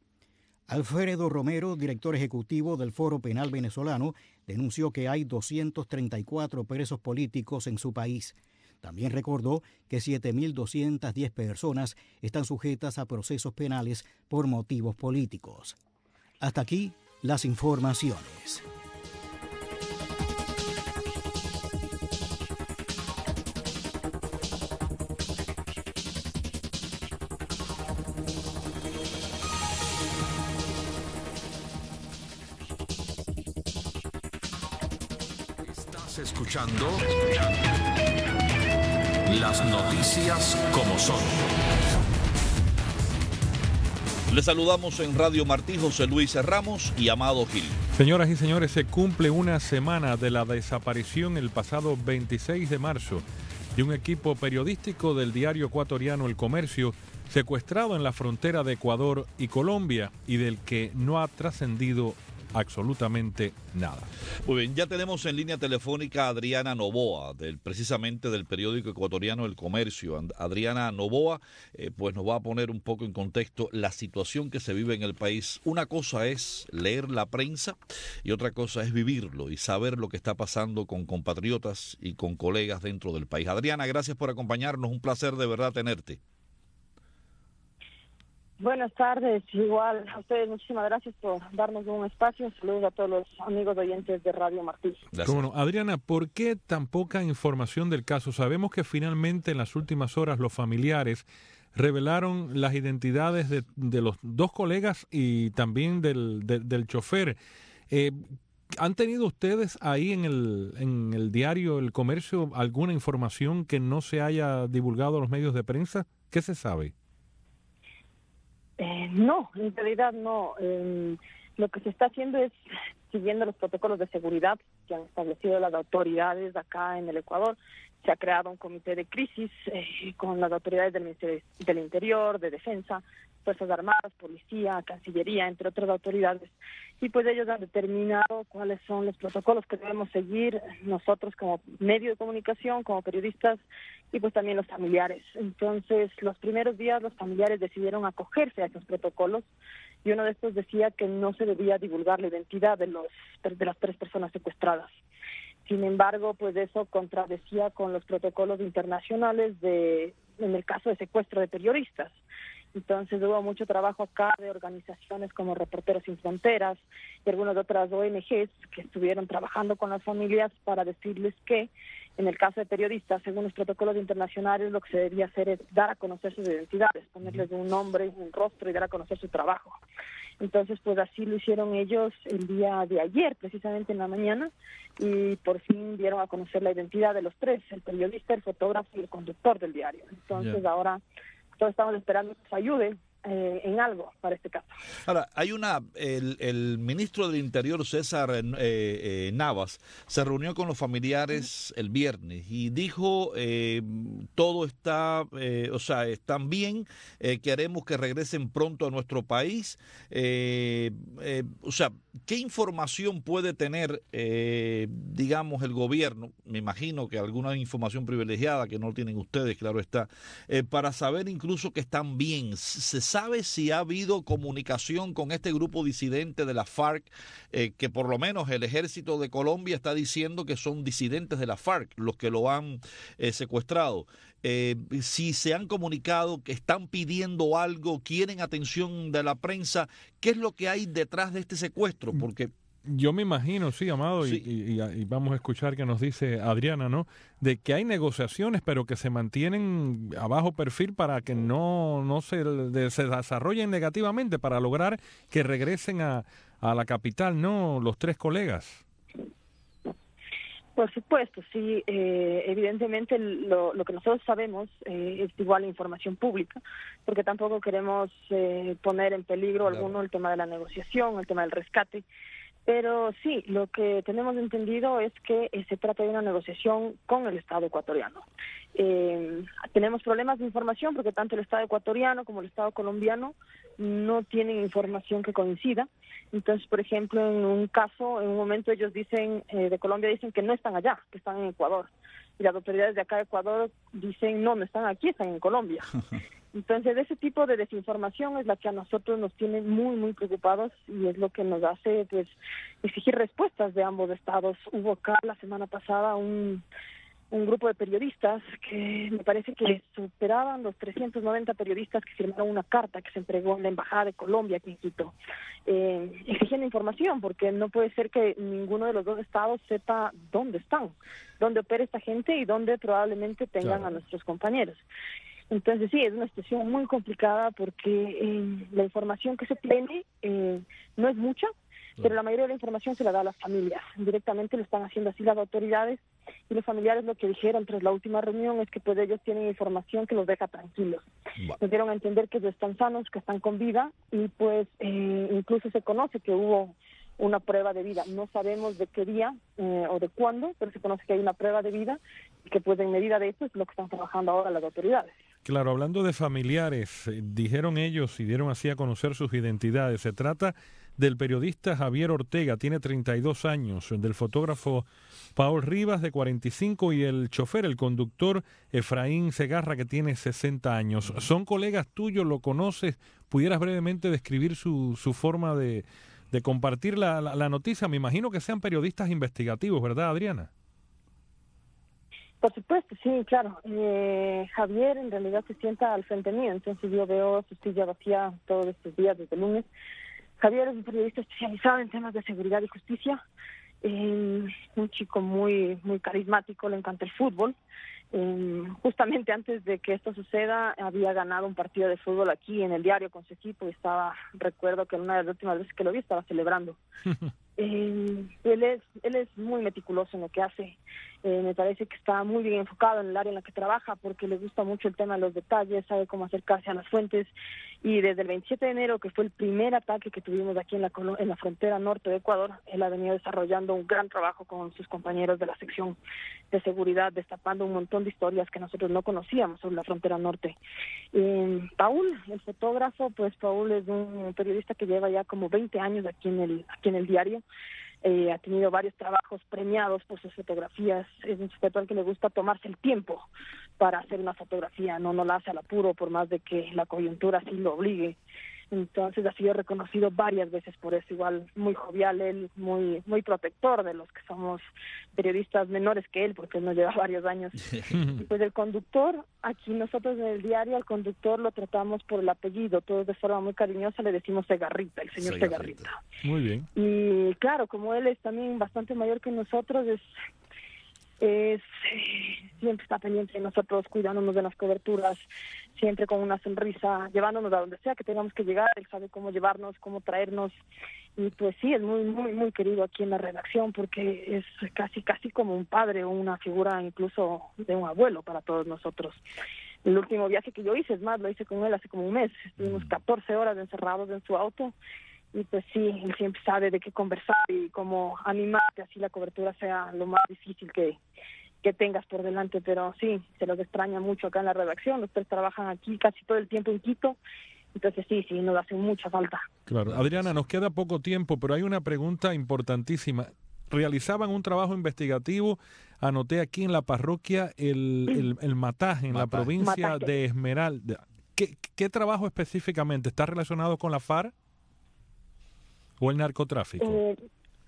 N: Alfredo Romero, director ejecutivo del Foro Penal Venezolano, denunció que hay doscientos treinta y cuatro presos políticos en su país. También recordó que siete mil doscientas diez personas están sujetas a procesos penales por motivos políticos. Hasta aquí las informaciones.
A: Estás escuchando Las noticias como son.
B: Les saludamos en Radio Martí, José Luis Ramos y Amado Gil.
C: Señoras y señores, se cumple una semana de la desaparición el pasado veintiséis de marzo de un equipo periodístico del diario ecuatoriano El Comercio, secuestrado en la frontera de Ecuador y Colombia, y del que no ha trascendido absolutamente nada.
B: Muy bien, ya tenemos en línea telefónica a Adriana Novoa, del, precisamente del periódico ecuatoriano El Comercio. Adriana Novoa, eh, pues nos va a poner un poco en contexto la situación que se vive en el país. Una cosa es leer la prensa y otra cosa es vivirlo y saber lo que está pasando con compatriotas y con colegas dentro del país. Adriana, gracias por acompañarnos, un placer de verdad tenerte.
T: Buenas tardes, igual a ustedes muchísimas gracias por darnos un espacio. Saludos a todos los amigos oyentes de Radio Martí.
C: Bueno, Adriana, ¿por qué tan poca información del caso? Sabemos que finalmente en las últimas horas los familiares revelaron las identidades de, de los dos colegas y también del, de, del chofer. Eh, ¿Han tenido ustedes ahí en el, en el diario El Comercio alguna información que no se haya divulgado a los medios de prensa? ¿Qué se sabe?
T: Eh, no, en realidad no. Eh, lo que se está haciendo es siguiendo los protocolos de seguridad que han establecido las autoridades acá en el Ecuador. Se ha creado un comité de crisis eh, con las autoridades del Ministerio del Interior, de Defensa, Fuerzas Armadas, Policía, Cancillería, entre otras autoridades. Y pues ellos han determinado cuáles son los protocolos que debemos seguir nosotros como medio de comunicación, como periodistas, y pues también los familiares. Entonces, los primeros días los familiares decidieron acogerse a esos protocolos, y uno de estos decía que no se debía divulgar la identidad de los de las tres personas secuestradas. Sin embargo, pues eso contradecía con los protocolos internacionales de, en el caso de secuestro de periodistas. Entonces hubo mucho trabajo acá de organizaciones como Reporteros Sin Fronteras y algunas otras O N Ges que estuvieron trabajando con las familias para decirles que en el caso de periodistas, según los protocolos internacionales, lo que se debía hacer es dar a conocer sus identidades, ponerles un nombre, un rostro y dar a conocer su trabajo. Entonces, pues así lo hicieron ellos el día de ayer, precisamente en la mañana, y por fin dieron a conocer la identidad de los tres, el periodista, el fotógrafo y el conductor del diario. Entonces, yeah. ahora todos estamos esperando que nos ayude eh, en algo para este caso.
B: Ahora, hay una, el, el ministro del Interior, César eh, eh, Navas, se reunió con los familiares el viernes y dijo, eh, todo está, eh, o sea, están bien, eh, queremos que regresen pronto a nuestro país. Eh, eh, o sea, ¿qué información puede tener, eh, digamos, el gobierno? Me imagino que alguna información privilegiada que no tienen ustedes, claro está, eh, para saber incluso que están bien. ¿Se sabe si ha habido comunicación con este grupo disidente de la FARC, eh, que por lo menos el ejército de Colombia está diciendo que son disidentes de la FARC los que lo han eh, secuestrado? Eh, si se han comunicado, que están pidiendo algo, quieren atención de la prensa, ¿qué es lo que hay detrás de este secuestro? Porque
C: yo me imagino, sí, Amado, sí. Y, y, y vamos a escuchar que nos dice Adriana, ¿no? De que hay negociaciones, pero que se mantienen a bajo perfil para que no, no se, de, se desarrollen negativamente, para lograr que regresen a, a la capital, ¿no? Los tres colegas.
T: Por supuesto, sí. Eh, evidentemente lo, lo que nosotros sabemos eh, es igual información pública, porque tampoco queremos eh, poner en peligro claro. alguno el tema de la negociación, el tema del rescate. Pero sí, lo que tenemos entendido es que eh, se trata de una negociación con el Estado ecuatoriano. Eh, tenemos problemas de información porque tanto el Estado ecuatoriano como el Estado colombiano no tienen información que coincida. Entonces, por ejemplo, en un caso, en un momento ellos dicen, eh, de Colombia dicen que no están allá, que están en Ecuador. Y las autoridades de acá de Ecuador dicen, no, no están aquí, están en Colombia. Entonces, ese tipo de desinformación es la que a nosotros nos tiene muy, muy preocupados y es lo que nos hace, pues, exigir respuestas de ambos estados. Hubo acá la semana pasada un, un grupo de periodistas que me parece que superaban los trescientos noventa periodistas que firmaron una carta que se entregó en la Embajada de Colombia aquí en Quito, eh, exigiendo información, porque no puede ser que ninguno de los dos estados sepa dónde están, dónde opera esta gente y dónde probablemente tengan claro. a nuestros compañeros. Entonces sí, es una situación muy complicada porque eh, la información que se tiene eh, no es mucha, pero la mayoría de la información se la da a las familias. Directamente lo están haciendo así las autoridades, y los familiares lo que dijeron tras la última reunión es que pues ellos tienen información que los deja tranquilos. Wow. Nos dieron a entender que ellos están sanos, que están con vida, y pues eh, incluso se conoce que hubo una prueba de vida. No sabemos de qué día eh, o de cuándo, pero se conoce que hay una prueba de vida y que pues en medida de eso es lo que están trabajando ahora las autoridades.
C: Claro, hablando de familiares, eh, dijeron ellos y dieron así a conocer sus identidades. Se trata del periodista Javier Ortega, tiene treinta y dos años, del fotógrafo Paul Rivas, de cuarenta y cinco, y el chofer, el conductor Efraín Segarra, que tiene sesenta años. ¿Son colegas tuyos? ¿Lo conoces? ¿Pudieras brevemente describir su, su forma de... de compartir la, la, la noticia? Me imagino que sean periodistas investigativos, ¿verdad, Adriana?
T: Por supuesto, sí, claro. Eh, Javier en realidad se sienta al frente mío, entonces yo veo su silla vacía todos estos días desde el lunes. Javier es un periodista especializado en temas de seguridad y justicia, eh, un chico muy, muy carismático, le encanta el fútbol. Eh, justamente antes de que esto suceda había ganado un partido de fútbol aquí en el diario con su equipo y estaba, recuerdo que en una de las últimas veces que lo vi estaba celebrando. Eh, él es él es muy meticuloso en lo que hace. Eh, me parece que está muy bien enfocado en el área en la que trabaja porque le gusta mucho el tema de los detalles, sabe cómo acercarse a las fuentes, y desde el veintisiete de enero, que fue el primer ataque que tuvimos aquí en la en la frontera norte de Ecuador, él ha venido desarrollando un gran trabajo con sus compañeros de la sección de seguridad, destapando un montón de historias que nosotros no conocíamos sobre la frontera norte. Eh, Paul, el fotógrafo, pues Paul es un periodista que lleva ya como veinte años aquí en el aquí en el diario. Eh, ha tenido varios trabajos premiados por sus fotografías. Es un sujeto al que le gusta tomarse el tiempo para hacer una fotografía, no, no la hace al apuro por más de que la coyuntura sí lo obligue. Entonces ha sido reconocido varias veces por eso, igual muy jovial él, muy muy protector de los que somos periodistas menores que él, porque él nos lleva varios años. Y pues el conductor, aquí nosotros en el diario, al conductor lo tratamos por el apellido, todos de forma muy cariñosa le decimos Segarrita, el señor Segarrita. Segarrita.
C: Muy bien.
T: Y claro, como él es también bastante mayor que nosotros, es... es siempre está pendiente de nosotros, cuidándonos de las coberturas, siempre con una sonrisa, llevándonos a donde sea que tengamos que llegar. Él sabe cómo llevarnos, cómo traernos, y pues sí, es muy muy muy querido aquí en la redacción porque es casi casi como un padre o una figura incluso de un abuelo para todos nosotros. El último viaje que yo hice, es más, lo hice con él hace como un mes, estuvimos catorce horas encerrados en su auto. Y pues sí, él siempre sabe de qué conversar y cómo animar que así la cobertura sea lo más difícil que, que tengas por delante. Pero sí, se los extraña mucho acá en la redacción. Los tres trabajan aquí casi todo el tiempo en Quito. Entonces sí, sí, nos hace mucha falta.
C: Claro. Adriana, nos queda poco tiempo, pero hay una pregunta importantísima. Realizaban un trabajo investigativo, anoté aquí en la parroquia el, el, el Mataje, en Mataje. la provincia Mataje. de Esmeralda. ¿Qué, ¿Qué trabajo específicamente? ¿Está relacionado con la FARC? ¿O el narcotráfico?
T: Eh,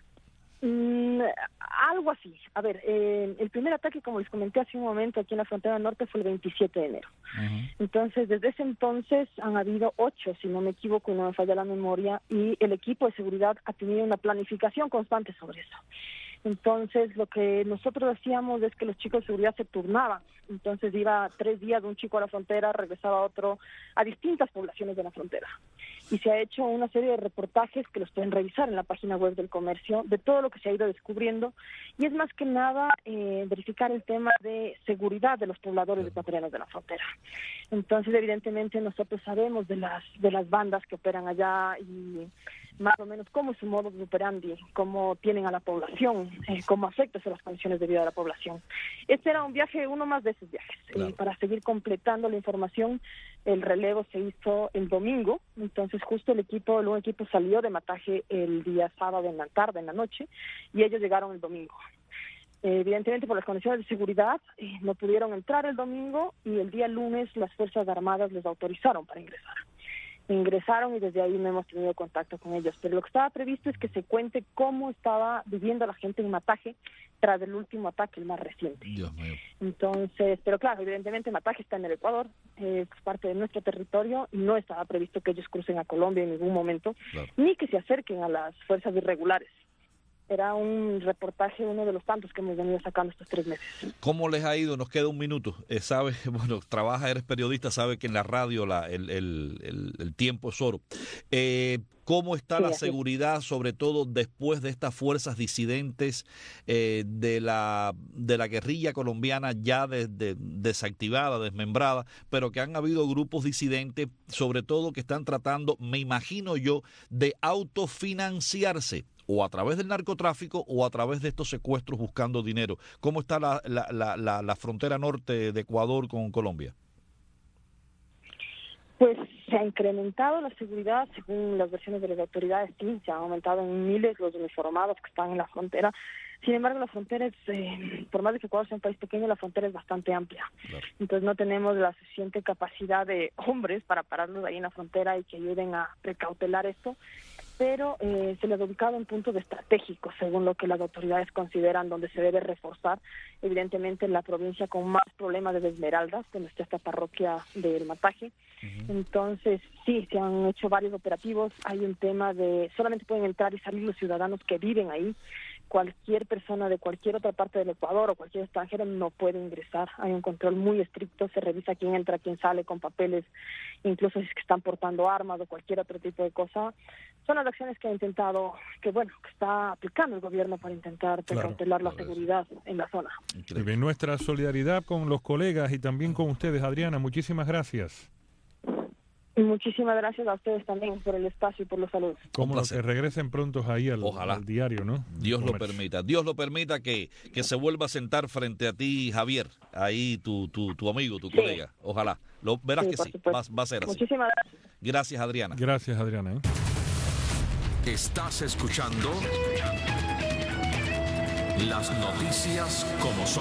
T: mm, algo así. A ver, eh, el primer ataque, como les comenté hace un momento, aquí en la frontera norte fue el veintisiete de enero. Uh-huh. Entonces, desde ese entonces han habido ocho, si no me equivoco y no me falla la memoria, y el equipo de seguridad ha tenido una planificación constante sobre eso. Entonces, lo que nosotros hacíamos es que los chicos de seguridad se turnaban. Entonces, iba tres días un chico a la frontera, regresaba otro, a distintas poblaciones de la frontera. Y se ha hecho una serie de reportajes que los pueden revisar en la página web del comercio, de todo lo que se ha ido descubriendo. Y es más que nada eh, verificar el tema de seguridad de los pobladores ecuatorianos de la frontera. Entonces, evidentemente, nosotros sabemos de las, de las bandas que operan allá y más o menos cómo es su modo de operandi, cómo tienen a la población, eh, cómo afecta a las condiciones de vida de la población. Este era un viaje, uno más de esos viajes. Claro. Y para seguir completando la información, el relevo se hizo el domingo. Entonces justo el equipo, el un equipo salió de Mataje el día sábado en la tarde, en la noche, y ellos llegaron el domingo. Eh, evidentemente por las condiciones de seguridad eh, no pudieron entrar el domingo, y el día lunes las Fuerzas Armadas les autorizaron para ingresar. Ingresaron y desde ahí no hemos tenido contacto con ellos. Pero lo que estaba previsto es que se cuente cómo estaba viviendo la gente en Mataje tras el último ataque, el más reciente.
B: Dios mío.
T: Entonces, pero claro, evidentemente Mataje está en el Ecuador, eh, es parte de nuestro territorio, y no estaba previsto que ellos crucen a Colombia en ningún momento, claro, ni que se acerquen a las fuerzas irregulares. era un reportaje, uno de los tantos que hemos venido sacando estos tres meses.
B: ¿Cómo les ha ido? Nos queda un minuto. Eh, sabe, bueno, trabaja, eres periodista, sabe que en la radio la, el, el, el, el tiempo es oro. Eh, ¿Cómo está sí, la seguridad, sobre todo después de estas fuerzas disidentes eh, de la de la guerrilla colombiana ya de, de, desactivada, desmembrada, pero que han habido grupos disidentes, sobre todo que están tratando, me imagino yo, de autofinanciarse, o a través del narcotráfico o a través de estos secuestros buscando dinero? ¿Cómo está la, la, la, la, la frontera norte de Ecuador con Colombia?
T: Pues se ha incrementado la seguridad, según las versiones de las autoridades, sí, se han aumentado en miles los uniformados que están en la frontera. Sin embargo, la frontera es, eh, por más de que Ecuador sea un país pequeño, la frontera es bastante amplia. Claro. Entonces no tenemos la suficiente capacidad de hombres para pararnos ahí en la frontera y que ayuden a precautelar esto, pero eh, se les ha ubicado en puntos estratégicos, según lo que las autoridades consideran, donde se debe reforzar, evidentemente en la provincia con más problemas de Esmeraldas, donde está esta parroquia del Mataje. Uh-huh. Entonces, sí, se han hecho varios operativos. Hay un tema de, solamente pueden entrar y salir los ciudadanos que viven ahí. Cualquier persona de cualquier otra parte del Ecuador o cualquier extranjero no puede ingresar. Hay un control muy estricto, se revisa quién entra, quién sale con papeles, incluso si es que están portando armas o cualquier otro tipo de cosa. Son las acciones que ha intentado, que bueno, que está aplicando el gobierno para intentar precautelar claro, la seguridad es. en la zona.
C: Increíble. Nuestra solidaridad con los colegas y también con ustedes, Adriana. Muchísimas gracias.
T: Y muchísimas gracias a ustedes también por el espacio y por los saludos.
C: Como los que regresen prontos ahí al, al diario, ¿no?
B: Dios lo permita. Dios lo permita que, que se vuelva a sentar frente a ti, Javier, ahí tu, tu, tu amigo, tu sí. colega. Ojalá. Lo, verás sí, que sí, va, va a ser así.
T: Muchísimas gracias.
B: Gracias, Adriana.
C: Gracias, Adriana. ¿eh?
A: Estás escuchando las noticias como son.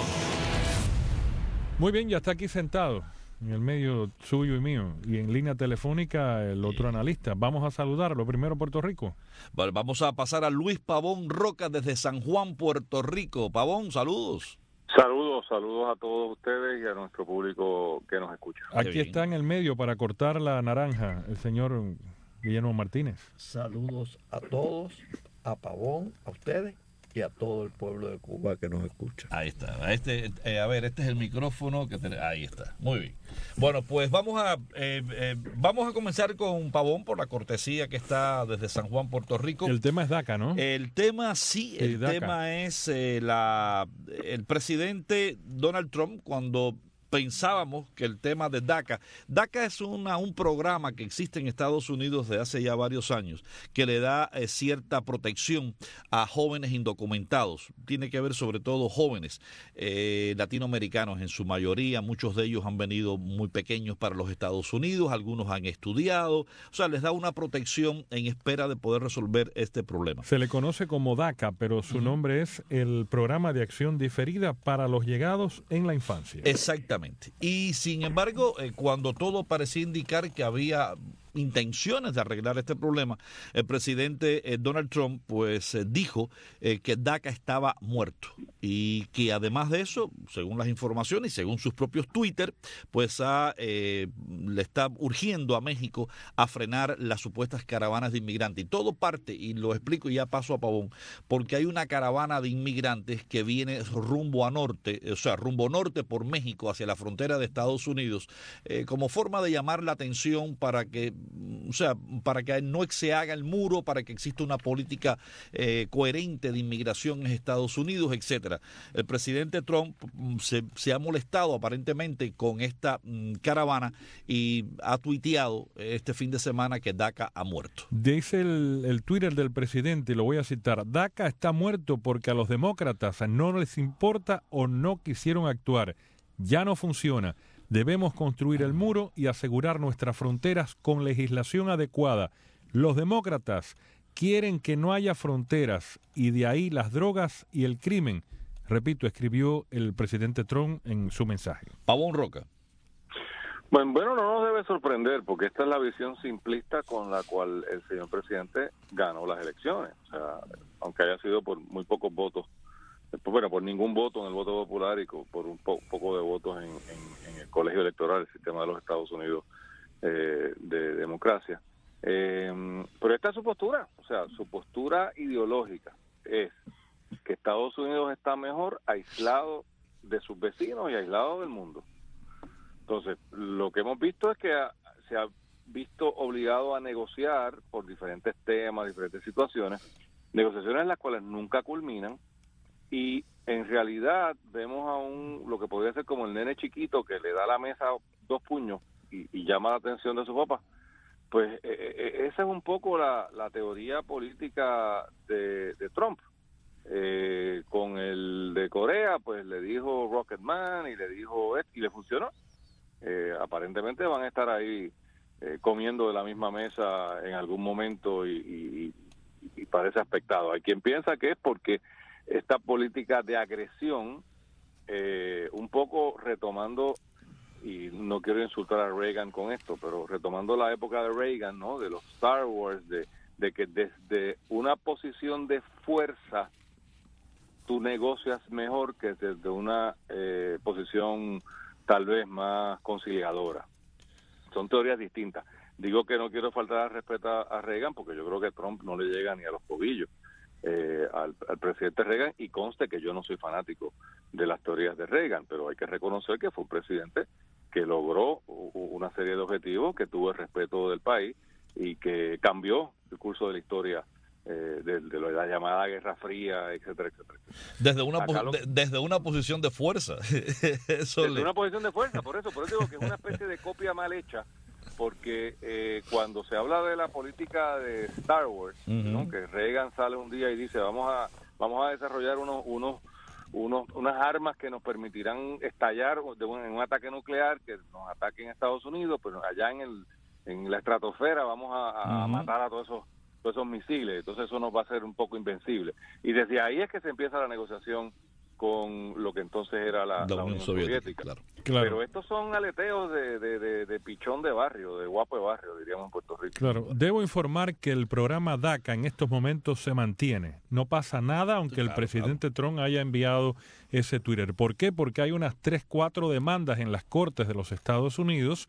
C: Muy bien, ya está aquí sentado en el medio suyo y mío, y en línea telefónica el otro analista. Vamos a saludarlo. Primero, Puerto Rico.
B: Vale, vamos a pasar a Luis Pavón Roca desde San Juan, Puerto Rico. Pavón, saludos.
U: Saludos, saludos a todos ustedes y a nuestro público que nos escucha.
C: Aquí está en el medio para cortar la naranja el señor Guillermo Martínez.
V: Saludos a todos, a Pavón, a ustedes y a todo el pueblo de Cuba que nos escucha.
B: Ahí está. Este, eh, a ver, este es el micrófono que te, ahí está. Muy bien. Bueno, pues vamos a eh, eh, vamos a comenzar con Pavón por la cortesía que está desde San Juan, Puerto Rico.
C: El tema es DACA, ¿no?
B: El tema sí, el sí, tema es eh, la el presidente Donald Trump cuando pensábamos que el tema de DACA, DACA es una, un programa que existe en Estados Unidos desde hace ya varios años, que le da eh, cierta protección a jóvenes indocumentados. Tiene que ver sobre todo jóvenes eh, latinoamericanos en su mayoría, muchos de ellos han venido muy pequeños para los Estados Unidos, algunos han estudiado, o sea, les da una protección en espera de poder resolver este problema.
C: Se le conoce como DACA, pero su uh-huh. nombre es el Programa de Acción Diferida para los Llegados en la Infancia.
B: Exactamente. Y sin embargo, eh, cuando todo parecía indicar que había intenciones de arreglar este problema, el presidente eh, Donald Trump pues eh, dijo eh, que DACA estaba muerto y que además de eso, según las informaciones y según sus propios Twitter, pues ha, eh, le está urgiendo a México a frenar las supuestas caravanas de inmigrantes. Y todo parte, y lo explico y ya paso a Pavón, porque hay una caravana de inmigrantes que viene rumbo a norte, o sea, rumbo norte por México hacia la frontera de Estados Unidos, eh, como forma de llamar la atención para que o sea, para que no se haga el muro, para que exista una política eh, coherente de inmigración en Estados Unidos, etcétera. El presidente Trump se, se ha molestado aparentemente con esta mm, caravana y ha tuiteado este fin de semana que DACA ha muerto.
C: Dice el, el Twitter del presidente, lo voy a citar: DACA está muerto porque a los demócratas no les importa o no quisieron actuar. Ya no funciona. Debemos construir el muro y asegurar nuestras fronteras con legislación adecuada. Los demócratas quieren que no haya fronteras y de ahí las drogas y el crimen. Repito, escribió el presidente Trump en su mensaje.
B: Pavón Roca.
U: Bueno, bueno, no nos debe sorprender porque esta es la visión simplista con la cual el señor presidente ganó las elecciones. O sea, aunque haya sido por muy pocos votos. Bueno, por ningún voto en el voto popular y por un po- poco de votos en, en, en el colegio electoral, el sistema de los Estados Unidos eh, de democracia. Eh, pero esta es su postura, o sea, su postura ideológica. es que Estados Unidos está mejor aislado de sus vecinos y aislado del mundo. Entonces, lo que hemos visto es que ha, se ha visto obligado a negociar por diferentes temas, diferentes situaciones, negociaciones en las cuales nunca culminan, y en realidad vemos a un, lo que podría ser como el nene chiquito que le da a la mesa dos puños y, y llama la atención de su papá. Pues eh, eh, esa es un poco la, la teoría política de, de Trump. Eh, con el de Corea, pues le dijo Rocket Man y le dijo esto, y le funcionó. Eh, aparentemente van a estar ahí eh, comiendo de la misma mesa en algún momento y, y, y parece aspectado. Hay quien piensa que es porque esta política de agresión, eh, un poco retomando, y no quiero insultar a Reagan con esto, pero retomando la época de Reagan, ¿no? De los Star Wars, de, de que desde una posición de fuerza tú negocias mejor que desde una eh, posición tal vez más conciliadora. Son teorías distintas. Digo que no quiero faltar al respeto a Reagan porque yo creo que Trump no le llega ni a los tobillos eh, al, al presidente Reagan, y conste que yo no soy fanático de las teorías de Reagan, pero hay que reconocer que fue un presidente que logró una serie de objetivos, que tuvo el respeto del país y que cambió el curso de la historia Eh, de, de la llamada Guerra Fría, etcétera, etcétera.
B: Desde una,
U: lo,
B: de, desde una posición de fuerza. Eso
U: desde
B: le...
U: una posición de fuerza, por eso, por eso digo que es una especie de copia mal hecha, porque eh, cuando se habla de la política de Star Wars, uh-huh. ¿no? Que Reagan sale un día y dice vamos a vamos a desarrollar unos unos unos unas armas que nos permitirán estallar de un, en un ataque nuclear, que nos ataquen a Estados Unidos, pero allá en el en la estratosfera vamos a, a uh-huh. matar a todos esos esos misiles, entonces eso nos va a hacer un poco invencible. Y desde ahí es que se empieza la negociación con lo que entonces era la, la, la Unión Soviética. Soviética. Claro. Claro. Pero estos son aleteos de, de, de, de pichón de barrio, de guapo de barrio, diríamos en Puerto Rico.
C: Claro, debo informar que el programa DACA en estos momentos se mantiene. No pasa nada, aunque claro, el presidente claro. Trump haya enviado ese Twitter. ¿Por qué? Porque hay unas tres, cuatro demandas en las cortes de los Estados Unidos,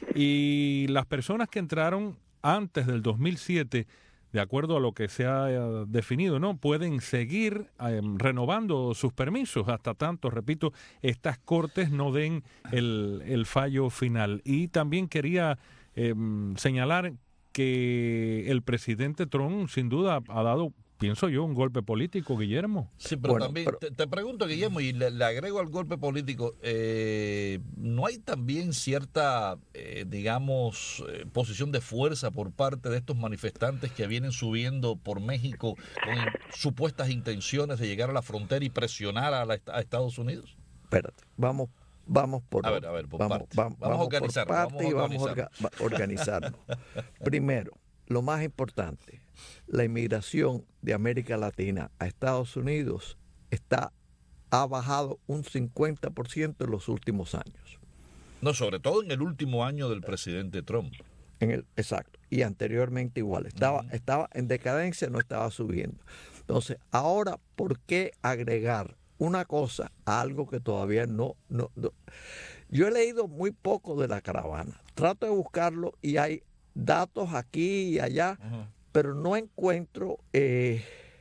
C: y las personas que entraron antes del dos mil siete, de acuerdo a lo que se ha eh, definido, ¿no? Pueden seguir eh, renovando sus permisos hasta tanto, repito, estas cortes no den el, el fallo final. Y también quería eh, señalar que el presidente Trump sin duda ha dado, pienso yo, un golpe político, Guillermo.
B: Sí, pero
U: bueno,
B: también
U: pero...
B: Te, te pregunto, Guillermo, y le, le agrego al golpe político, eh, ¿no hay también cierta, eh, digamos, eh, posición de fuerza por parte de estos manifestantes que vienen subiendo por México con supuestas intenciones de llegar a la frontera y presionar a, la, a Estados Unidos?
V: Espérate, vamos Vamos por
B: a ver, a ver, por
V: vamos,
B: parte.
V: vamos,
B: vamos a organizarnos.
V: Vamos,
B: vamos a
V: vamos a orga, organizarnos. Primero, lo más importante, la inmigración de América Latina a Estados Unidos está ha bajado un cincuenta por ciento en los últimos años.
B: No, sobre todo en el último año del presidente Trump.
V: En el, exacto, y anteriormente igual. Estaba, uh-huh. estaba en decadencia, no estaba subiendo. Entonces, ahora, ¿por qué agregar una cosa a algo que todavía no, no, no? Yo he leído muy poco de la caravana. Trato de buscarlo y hay datos aquí y allá, uh-huh. pero no encuentro eh,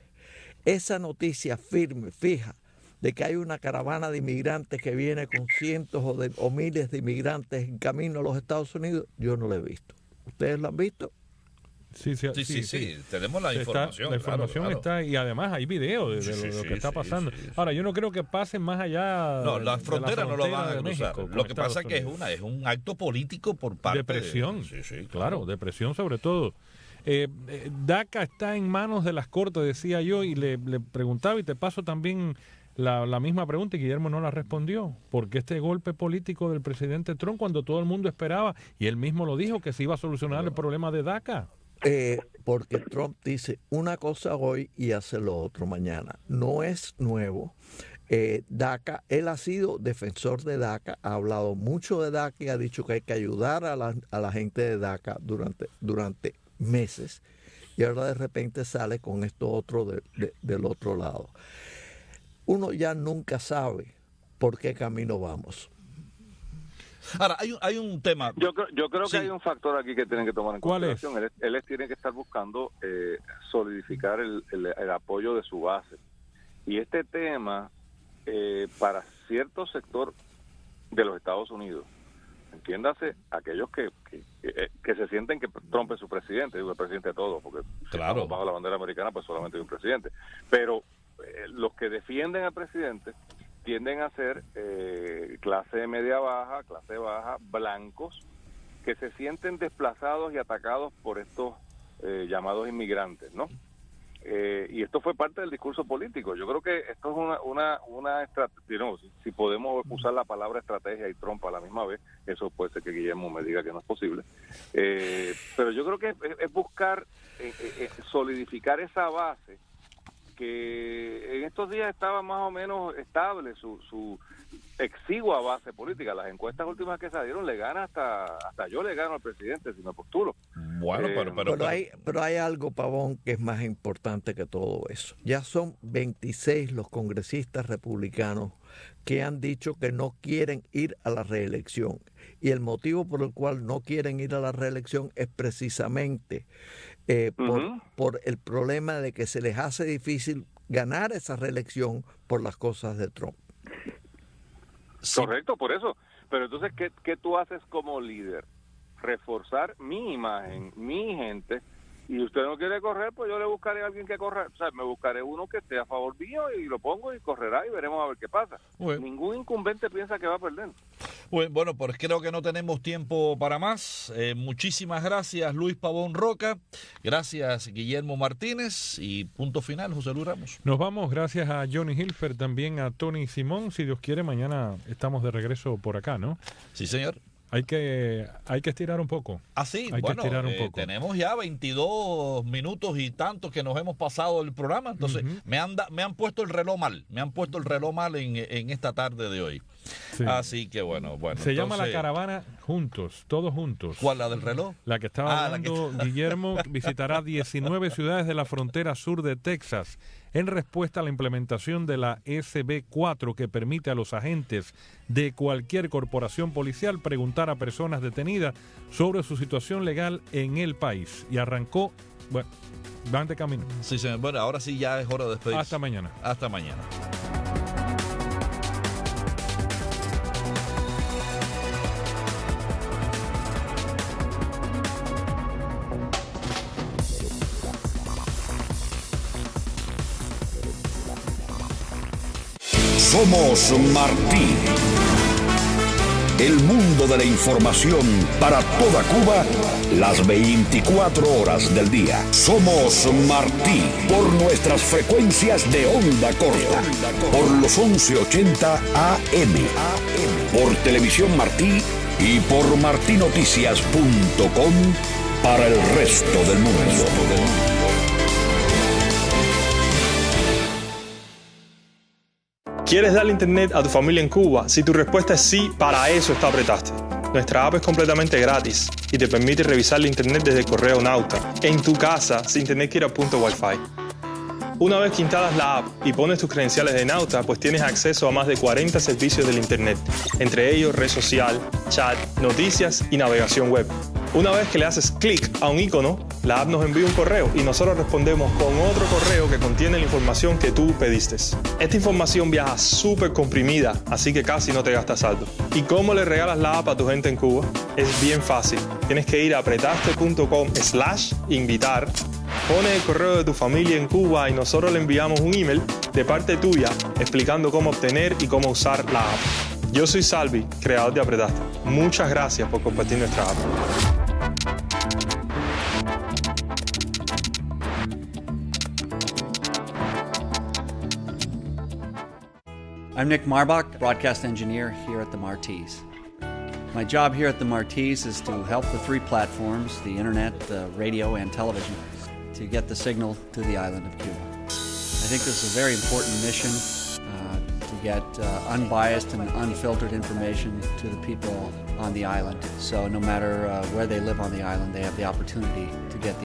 V: esa noticia firme, fija, de que hay una caravana de inmigrantes que viene con cientos o, de, o miles de inmigrantes en camino a los Estados Unidos. Yo no lo he visto. ¿Ustedes lo han visto?
C: Sí, sí,
B: sí, sí, sí, sí. Tenemos la
C: está,
B: información.
C: La información
B: claro, claro.
C: está, y además hay video de, de
B: sí,
C: lo,
B: sí,
C: lo que
B: sí,
C: está
B: sí,
C: pasando.
B: sí, sí.
C: Ahora, yo no creo que pasen más allá.
B: No, la frontera,
C: la frontera
B: no lo van a cruzar.
C: México,
B: lo que
C: Estados
B: pasa es que es, una, es un acto político por parte
C: de presión.
B: De, sí, sí, claro.
C: claro, de presión sobre todo. Eh, eh, DACA está en manos de las cortes, decía yo, y le, le preguntaba, y te paso también la, la misma pregunta, y Guillermo no la respondió. ¿Por qué este golpe político del presidente Trump cuando todo el mundo esperaba, y él mismo lo dijo, que se iba a solucionar no. el problema de DACA?
V: Eh, porque Trump dice una cosa hoy y hace lo otro mañana. No es nuevo. Eh, DACA, él ha sido defensor de DACA, ha hablado mucho de DACA y ha dicho que hay que ayudar a la, a la gente de DACA durante, durante meses. Y ahora de repente sale con esto otro de, de, del otro lado. Uno ya nunca sabe por qué camino vamos.
B: Ahora, hay un, hay un tema.
U: Yo creo, yo creo
B: Sí.
U: que hay un factor aquí que tienen que tomar en
C: ¿Cuál
U: consideración. Él, él tiene que estar buscando eh, solidificar el, el, el apoyo de su base. Y este tema, eh, para cierto sector de los Estados Unidos, entiéndase, aquellos que, que, que, que se sienten que Trump es su presidente, digo el presidente de todos, porque
B: Claro.
U: si bajo la bandera americana pues solamente hay un presidente, pero eh, los que defienden al presidente tienden a ser eh, clase media baja, clase baja, blancos, que se sienten desplazados y atacados por estos eh, llamados inmigrantes, ¿no? Eh, y esto fue parte del discurso político. Yo creo que esto es una una una estrategia, no, si, si podemos usar la palabra estrategia y Trump a la misma vez, eso puede ser que Guillermo me diga que no es posible. Eh, pero yo creo que es, es buscar eh, eh, solidificar esa base que en estos días estaba más o menos estable, su, su exigua base política. Las encuestas últimas que salieron le gana hasta hasta yo le gano al presidente si me postulo.
B: Bueno,
U: Eh,
B: pero, pero,
V: Pero hay, pero hay algo, Pavón, que es más importante que todo eso. Ya son veintiséis los congresistas republicanos que han dicho que no quieren ir a la reelección. Y el motivo por el cual no quieren ir a la reelección es precisamente eh, por,
U: Ujú.
V: por el problema de que se les hace difícil ganar esa reelección por las cosas de Trump.
U: Correcto, por eso. Pero entonces, ¿qué, ¿qué tú haces como líder? Reforzar mi imagen, mi gente. Y usted no quiere correr, pues yo le buscaré a alguien que corra. O sea, me buscaré uno que esté a favor mío y lo pongo y correrá y veremos a ver qué pasa.
B: Bueno.
U: Ningún incumbente piensa que va a perder.
B: Bueno, bueno, pues creo que no tenemos tiempo para más. Eh, muchísimas gracias, Luis Pavón Roca. Gracias, Guillermo Martínez. Y punto final, José Luis Ramos.
C: Nos vamos, gracias a Johnny Hilfer, también a Tony Simón. Si Dios quiere, mañana estamos de regreso por acá, ¿no?
B: Sí, señor.
C: Hay que, hay que estirar un poco.
B: Ah, sí,
C: Hay
B: bueno,
C: que estirar un
B: eh,
C: poco.
B: tenemos ya veintidós minutos y tantos que nos hemos pasado el programa, entonces
C: Ujú.
B: me, han da- me han puesto el reloj mal, me han puesto el reloj mal en, en esta tarde de hoy.
C: Sí.
B: Así que bueno, bueno.
C: Se llama la
B: entonces,
C: caravana Juntos, todos juntos.
B: ¿Cuál, la del reloj?
C: La que estaba
B: Ah, la que-
C: hablando Guillermo visitará diecinueve ciudades de la frontera sur de Texas en respuesta a la implementación de la S B cuatro que permite a los agentes de cualquier corporación policial preguntar a personas detenidas sobre su situación legal en el país. Y arrancó, bueno, van de camino.
B: Sí, señor. Bueno, ahora sí ya es hora de despedirse.
C: Hasta mañana.
B: Hasta mañana.
F: Somos Martí. El mundo de la información para toda Cuba, las veinticuatro horas del día. Somos Martí por nuestras frecuencias de onda corta, por los once ochenta A M, por Televisión Martí y por martinoticias punto com para el resto del mundo.
E: ¿Quieres darle internet a tu familia en Cuba? Si tu respuesta es sí, para eso está Apretaste. Nuestra app es completamente gratis y te permite revisar la internet desde el correo Nauta, en tu casa, sin tener que ir a punto Wi-Fi. Una vez que instalas la app y pones tus credenciales de Nauta, pues tienes acceso a más de cuarenta servicios del internet, entre ellos red social, chat, noticias y navegación web. Una vez que le haces clic a un icono, la app nos envía un correo y nosotros respondemos con otro correo que contiene la información que tú pediste. Esta información viaja súper comprimida, así que casi no te gastas saldo. ¿Y cómo le regalas la app a tu gente en Cuba? Es bien fácil. Tienes que ir a apretaste punto com slash invitar, pone el correo de tu familia en Cuba y nosotros le enviamos un email de parte tuya explicando cómo obtener y cómo usar la app. Yo soy Salvi, creador de Apretaste. Muchas gracias por compartir nuestra app.
G: I'm Nick Marbach, broadcast engineer here at the Martise. My job here at the Martise is to help the three platforms, the internet, the radio, and television, to get the signal to the island of Cuba. I think this is a very important mission uh, to get uh, unbiased and unfiltered information to the people on the island. So no matter uh, where they live on the island, they have the opportunity to get the